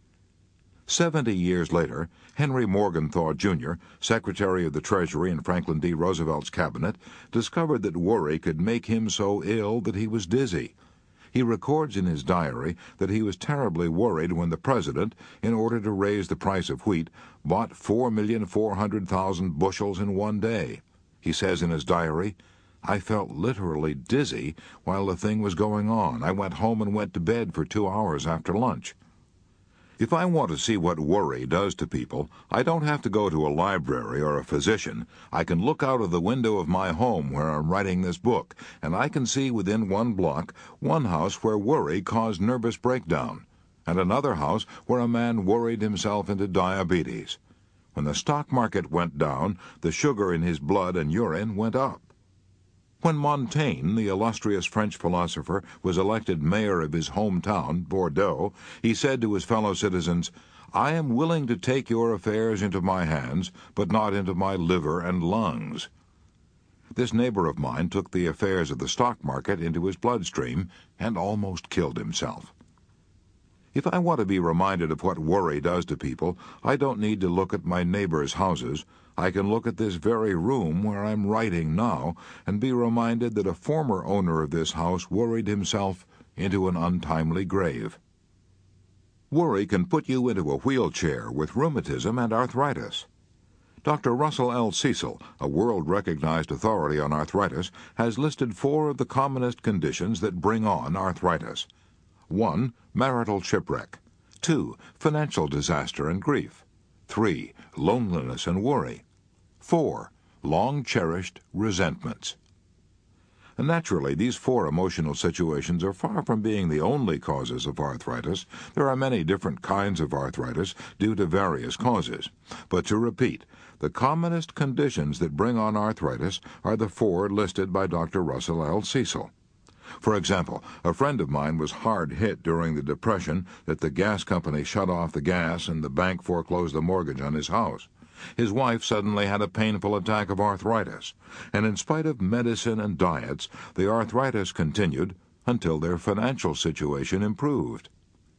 Seventy years later, Henry Morgenthau, Junior, Secretary of the Treasury in Franklin D. Roosevelt's cabinet, discovered that worry could make him so ill that he was dizzy. He records in his diary that he was terribly worried when the president, in order to raise the price of wheat, bought four million four hundred thousand bushels in one day. He says in his diary, "I felt literally dizzy while the thing was going on. I went home and went to bed for two hours after lunch." If I want to see what worry does to people, I don't have to go to a library or a physician. I can look out of the window of my home where I'm writing this book, and I can see within one block one house where worry caused nervous breakdown, and another house where a man worried himself into diabetes. When the stock market went down, the sugar in his blood and urine went up. When Montaigne, the illustrious French philosopher, was elected mayor of his hometown, Bordeaux, he said to his fellow citizens, "I am willing to take your affairs into my hands, but not into my liver and lungs." This neighbor of mine took the affairs of the stock market into his bloodstream and almost killed himself. If I want to be reminded of what worry does to people, I don't need to look at my neighbors' houses. I can look at this very room where I'm writing now and be reminded that a former owner of this house worried himself into an untimely grave. Worry can put you into a wheelchair with rheumatism and arthritis. Doctor Russell L. Cecil, a world-recognized authority on arthritis, has listed four of the commonest conditions that bring on arthritis. One, marital shipwreck. Two, financial disaster and grief. Three, loneliness and worry. Four, long-cherished resentments. Naturally, these four emotional situations are far from being the only causes of arthritis. There are many different kinds of arthritis due to various causes. But to repeat, the commonest conditions that bring on arthritis are the four listed by Doctor Russell L. Cecil. For example, a friend of mine was hard hit during the Depression that the gas company shut off the gas and the bank foreclosed the mortgage on his house. His wife suddenly had a painful attack of arthritis, and in spite of medicine and diets, the arthritis continued until their financial situation improved.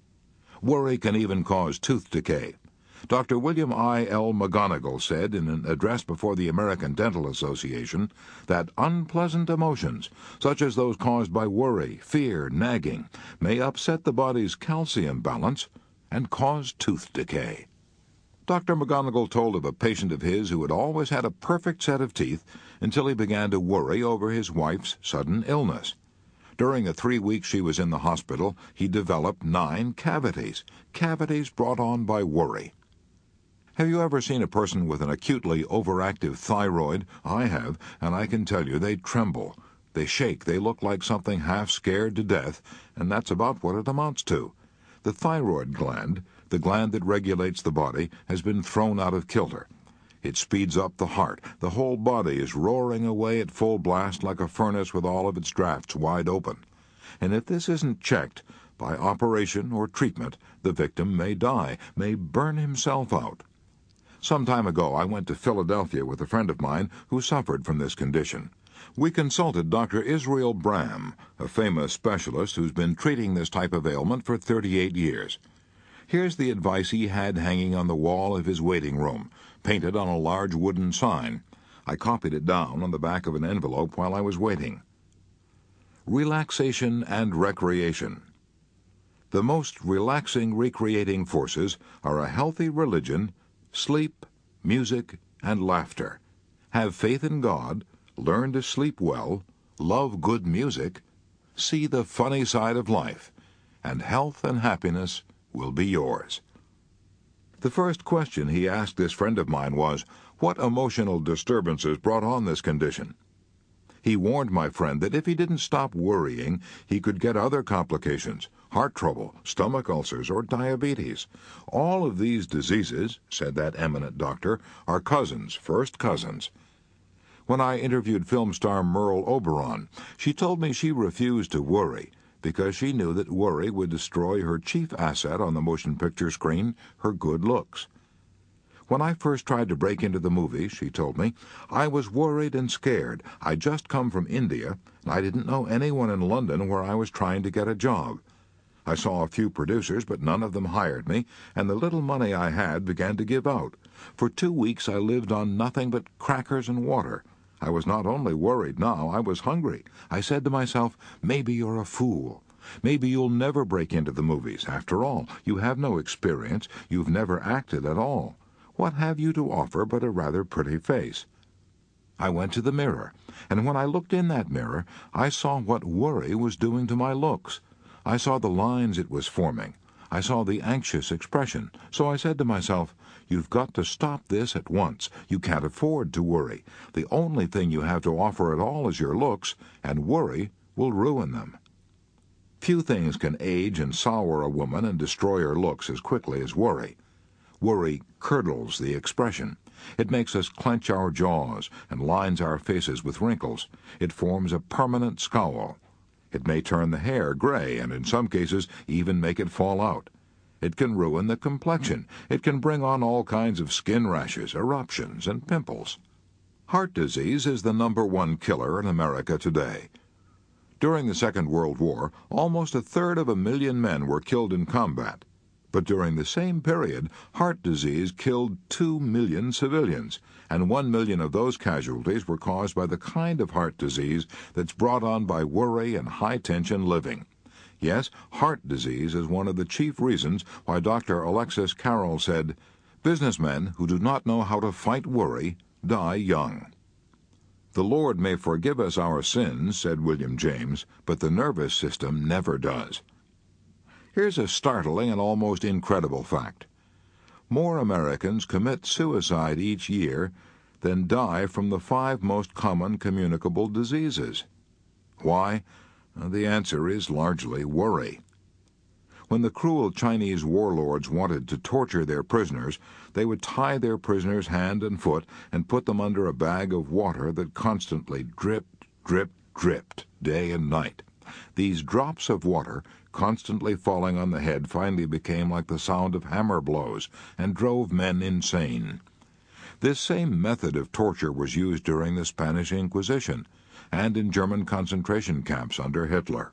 Worry can even cause tooth decay. Doctor William I. L. McGonigal said in an address before the American Dental Association that unpleasant emotions, such as those caused by worry, fear, nagging, may upset the body's calcium balance and cause tooth decay. Doctor McGonigal told of a patient of his who had always had a perfect set of teeth until he began to worry over his wife's sudden illness. During the three weeks she was in the hospital, he developed nine cavities, cavities brought on by worry. Have you ever seen a person with an acutely overactive thyroid? I have, and I can tell you they tremble. They shake, they look like something half scared to death, and that's about what it amounts to. The thyroid gland, the gland that regulates the body, has been thrown out of kilter. It speeds up the heart. The whole body is roaring away at full blast like a furnace with all of its drafts wide open. And if this isn't checked, by operation or treatment, the victim may die, may burn himself out. Some time ago, I went to Philadelphia with a friend of mine who suffered from this condition. We consulted Doctor Israel Bram, a famous specialist who's been treating this type of ailment for thirty-eight years. Here's the advice he had hanging on the wall of his waiting room, painted on a large wooden sign. I copied it down on the back of an envelope while I was waiting. Relaxation and recreation. The most relaxing, recreating forces are a healthy religion, sleep, music, and laughter. have faith in God, learn to sleep well, love good music, see the funny side of life, and health and happiness will be yours. The first question he asked this friend of mine was, what emotional disturbances brought on this condition? He warned my friend that if he didn't stop worrying, he could get other complications, heart trouble, stomach ulcers, or diabetes. All of these diseases, said that eminent doctor, are cousins, first cousins. When I interviewed film star Merle Oberon, she told me she refused to worry because she knew that worry would destroy her chief asset on the motion picture screen, her good looks. When I first tried to break into the movies, she told me, I was worried and scared. I'd just come from India, and I didn't know anyone in London where I was trying to get a job. I saw a few producers, but none of them hired me, and the little money I had began to give out. For two weeks I lived on nothing but crackers and water. I was not only worried now, I was hungry. I said to myself, maybe you're a fool. Maybe you'll never break into the movies. After all, you have no experience. You've never acted at all. What have you to offer but a rather pretty face? I went to the mirror, and when I looked in that mirror, I saw what worry was doing to my looks. I saw the lines it was forming. I saw the anxious expression. So I said to myself, you've got to stop this at once. You can't afford to worry. The only thing you have to offer at all is your looks, and worry will ruin them. Few things can age and sour a woman and destroy her looks as quickly as worry. Worry curdles the expression. It makes us clench our jaws and lines our faces with wrinkles. It forms a permanent scowl. It may turn the hair gray and in some cases even make it fall out. It can ruin the complexion. It can bring on all kinds of skin rashes, eruptions, and pimples. Heart disease is the number one killer in America today. During the Second World War, almost a third of a million men were killed in combat. But during the same period, heart disease killed two million civilians, and one million of those casualties were caused by the kind of heart disease that's brought on by worry and high-tension living. Yes, heart disease is one of the chief reasons why Doctor Alexis Carrel said, businessmen who do not know how to fight worry die young. The Lord may forgive us our sins, said William James, but the nervous system never does. Here's a startling and almost incredible fact. More Americans commit suicide each year than die from the five most common communicable diseases. Why? The answer is largely worry. When the cruel Chinese warlords wanted to torture their prisoners, they would tie their prisoners hand and foot and put them under a bag of water that constantly dripped, dripped, dripped, day and night. These drops of water, constantly falling on the head, finally became like the sound of hammer blows and drove men insane. This same method of torture was used during the Spanish Inquisition and in German concentration camps under Hitler.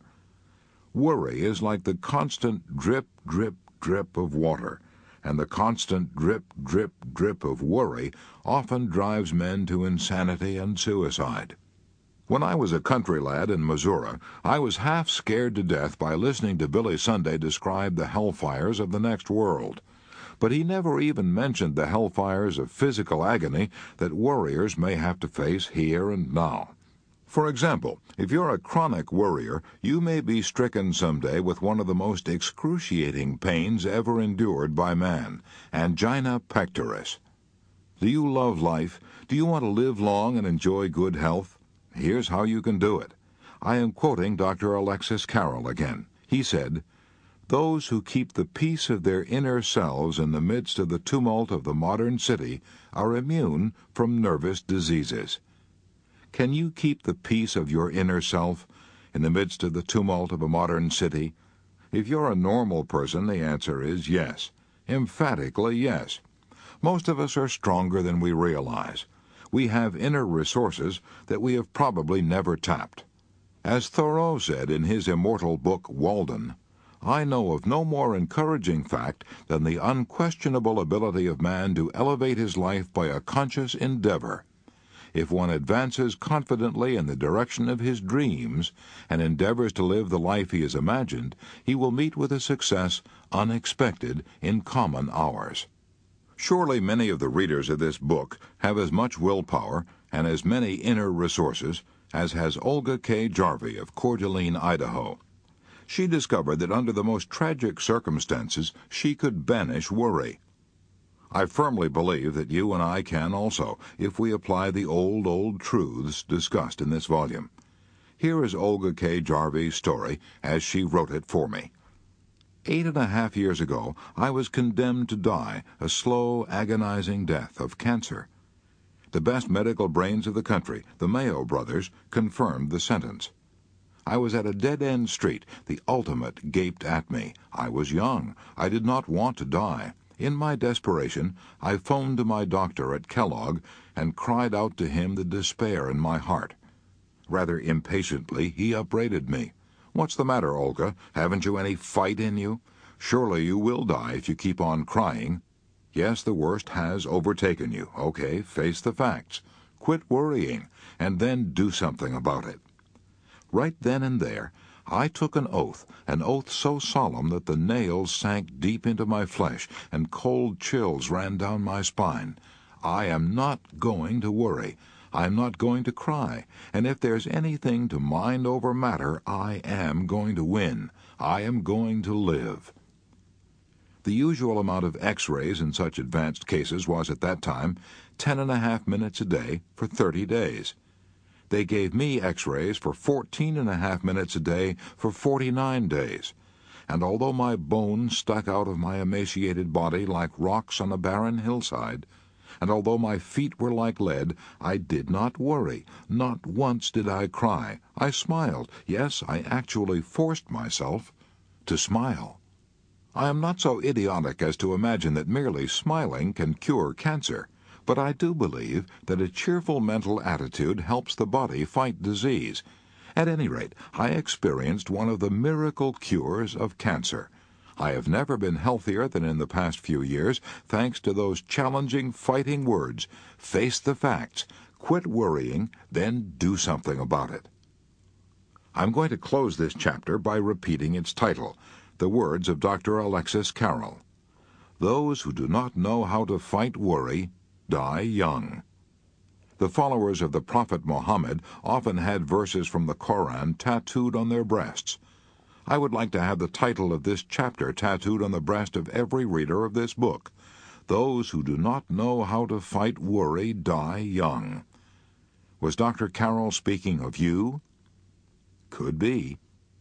Worry is like the constant drip, drip, drip of water, and the constant drip, drip, drip of worry often drives men to insanity and suicide. When I was a country lad in Missouri, I was half scared to death by listening to Billy Sunday describe the hellfires of the next world. But he never even mentioned the hellfires of physical agony that warriors may have to face here and now. For example, if you're a chronic worrier, you may be stricken someday with one of the most excruciating pains ever endured by man, angina pectoris. Do you love life? Do you want to live long and enjoy good health? Here's how you can do it. I am quoting Doctor Alexis Carrel again. He said, those who keep the peace of their inner selves in the midst of the tumult of the modern city are immune from nervous diseases. Can you keep the peace of your inner self in the midst of the tumult of a modern city? If you're a normal person, the answer is yes. Emphatically yes. Most of us are stronger than we realize. We have inner resources that we have probably never tapped. As Thoreau said in his immortal book Walden, I know of no more encouraging fact than the unquestionable ability of man to elevate his life by a conscious endeavor. If one advances confidently in the direction of his dreams and endeavors to live the life he has imagined, he will meet with a success unexpected in common hours. Surely many of the readers of this book have as much willpower and as many inner resources as has Olga K. Jarvie of Coeur d'Alene, Idaho. She discovered that under the most tragic circumstances she could banish worry. I firmly believe that you and I can also, if we apply the old, old truths discussed in this volume. Here is Olga K. Jarvie's story as she wrote it for me. Eight and a half years ago, I was condemned to die a slow, agonizing death of cancer. The best medical brains of the country, the Mayo brothers, confirmed the sentence. I was at a dead-end street. The ultimate gaped at me. I was young. I did not want to die. In my desperation, I phoned to my doctor at Kellogg and cried out to him the despair in my heart. Rather impatiently, he upbraided me. "What's the matter, Olga? Haven't you any fight in you? Surely you will die if you keep on crying. Yes, the worst has overtaken you. Okay, face the facts. Quit worrying, and then do something about it." Right then and there, I took an oath, an oath so solemn that the nails sank deep into my flesh and cold chills ran down my spine. I am not going to worry. I am not going to cry, and if there's anything to mind over matter, I am going to win. I am going to live. The usual amount of x-rays in such advanced cases was at that time ten and a half minutes a day for thirty days. They gave me x-rays for fourteen and a half minutes a day for forty-nine days, and although my bones stuck out of my emaciated body like rocks on a barren hillside, and although my feet were like lead, I did not worry. Not once did I cry. I smiled. Yes, I actually forced myself to smile. I am not so idiotic as to imagine that merely smiling can cure cancer, but I do believe that a cheerful mental attitude helps the body fight disease. At any rate, I experienced one of the miracle cures of cancer. I have never been healthier than in the past few years, thanks to those challenging, fighting words: face the facts, quit worrying, then do something about it. I'm going to close this chapter by repeating its title, the words of Doctor Alexis Carrel. Those who do not know how to fight worry die young. The followers of the Prophet Muhammad often had verses from the Koran tattooed on their breasts. I would like to have the title of this chapter tattooed on the breast of every reader of this book. Those who do not know how to fight worry die young. Was Doctor Carrel speaking of you? Could be.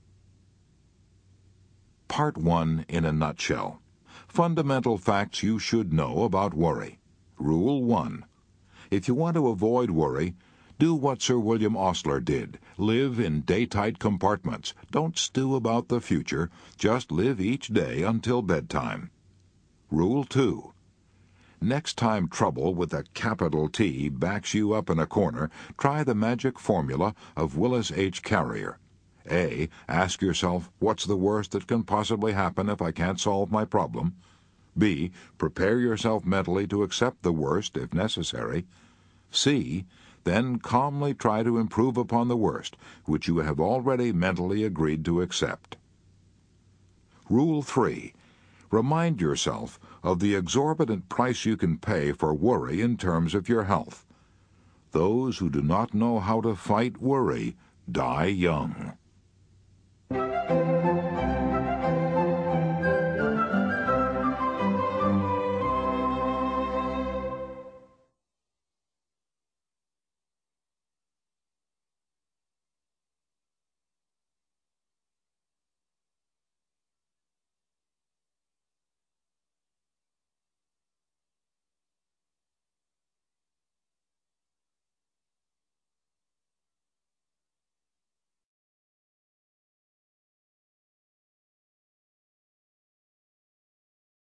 Part one in a nutshell. Fundamental facts you should know about worry. Rule one. If you want to avoid worry, do what Sir William Osler did. Live in day-tight compartments. Don't stew about the future. Just live each day until bedtime. Rule two. Next time trouble with a capital T backs you up in a corner, try the magic formula of Willis H. Carrier. A. Ask yourself, what's the worst that can possibly happen if I can't solve my problem? B. Prepare yourself mentally to accept the worst if necessary. C. Then calmly try to improve upon the worst, which you have already mentally agreed to accept. Rule three. Remind yourself of the exorbitant price you can pay for worry in terms of your health. Those who do not know how to fight worry die young.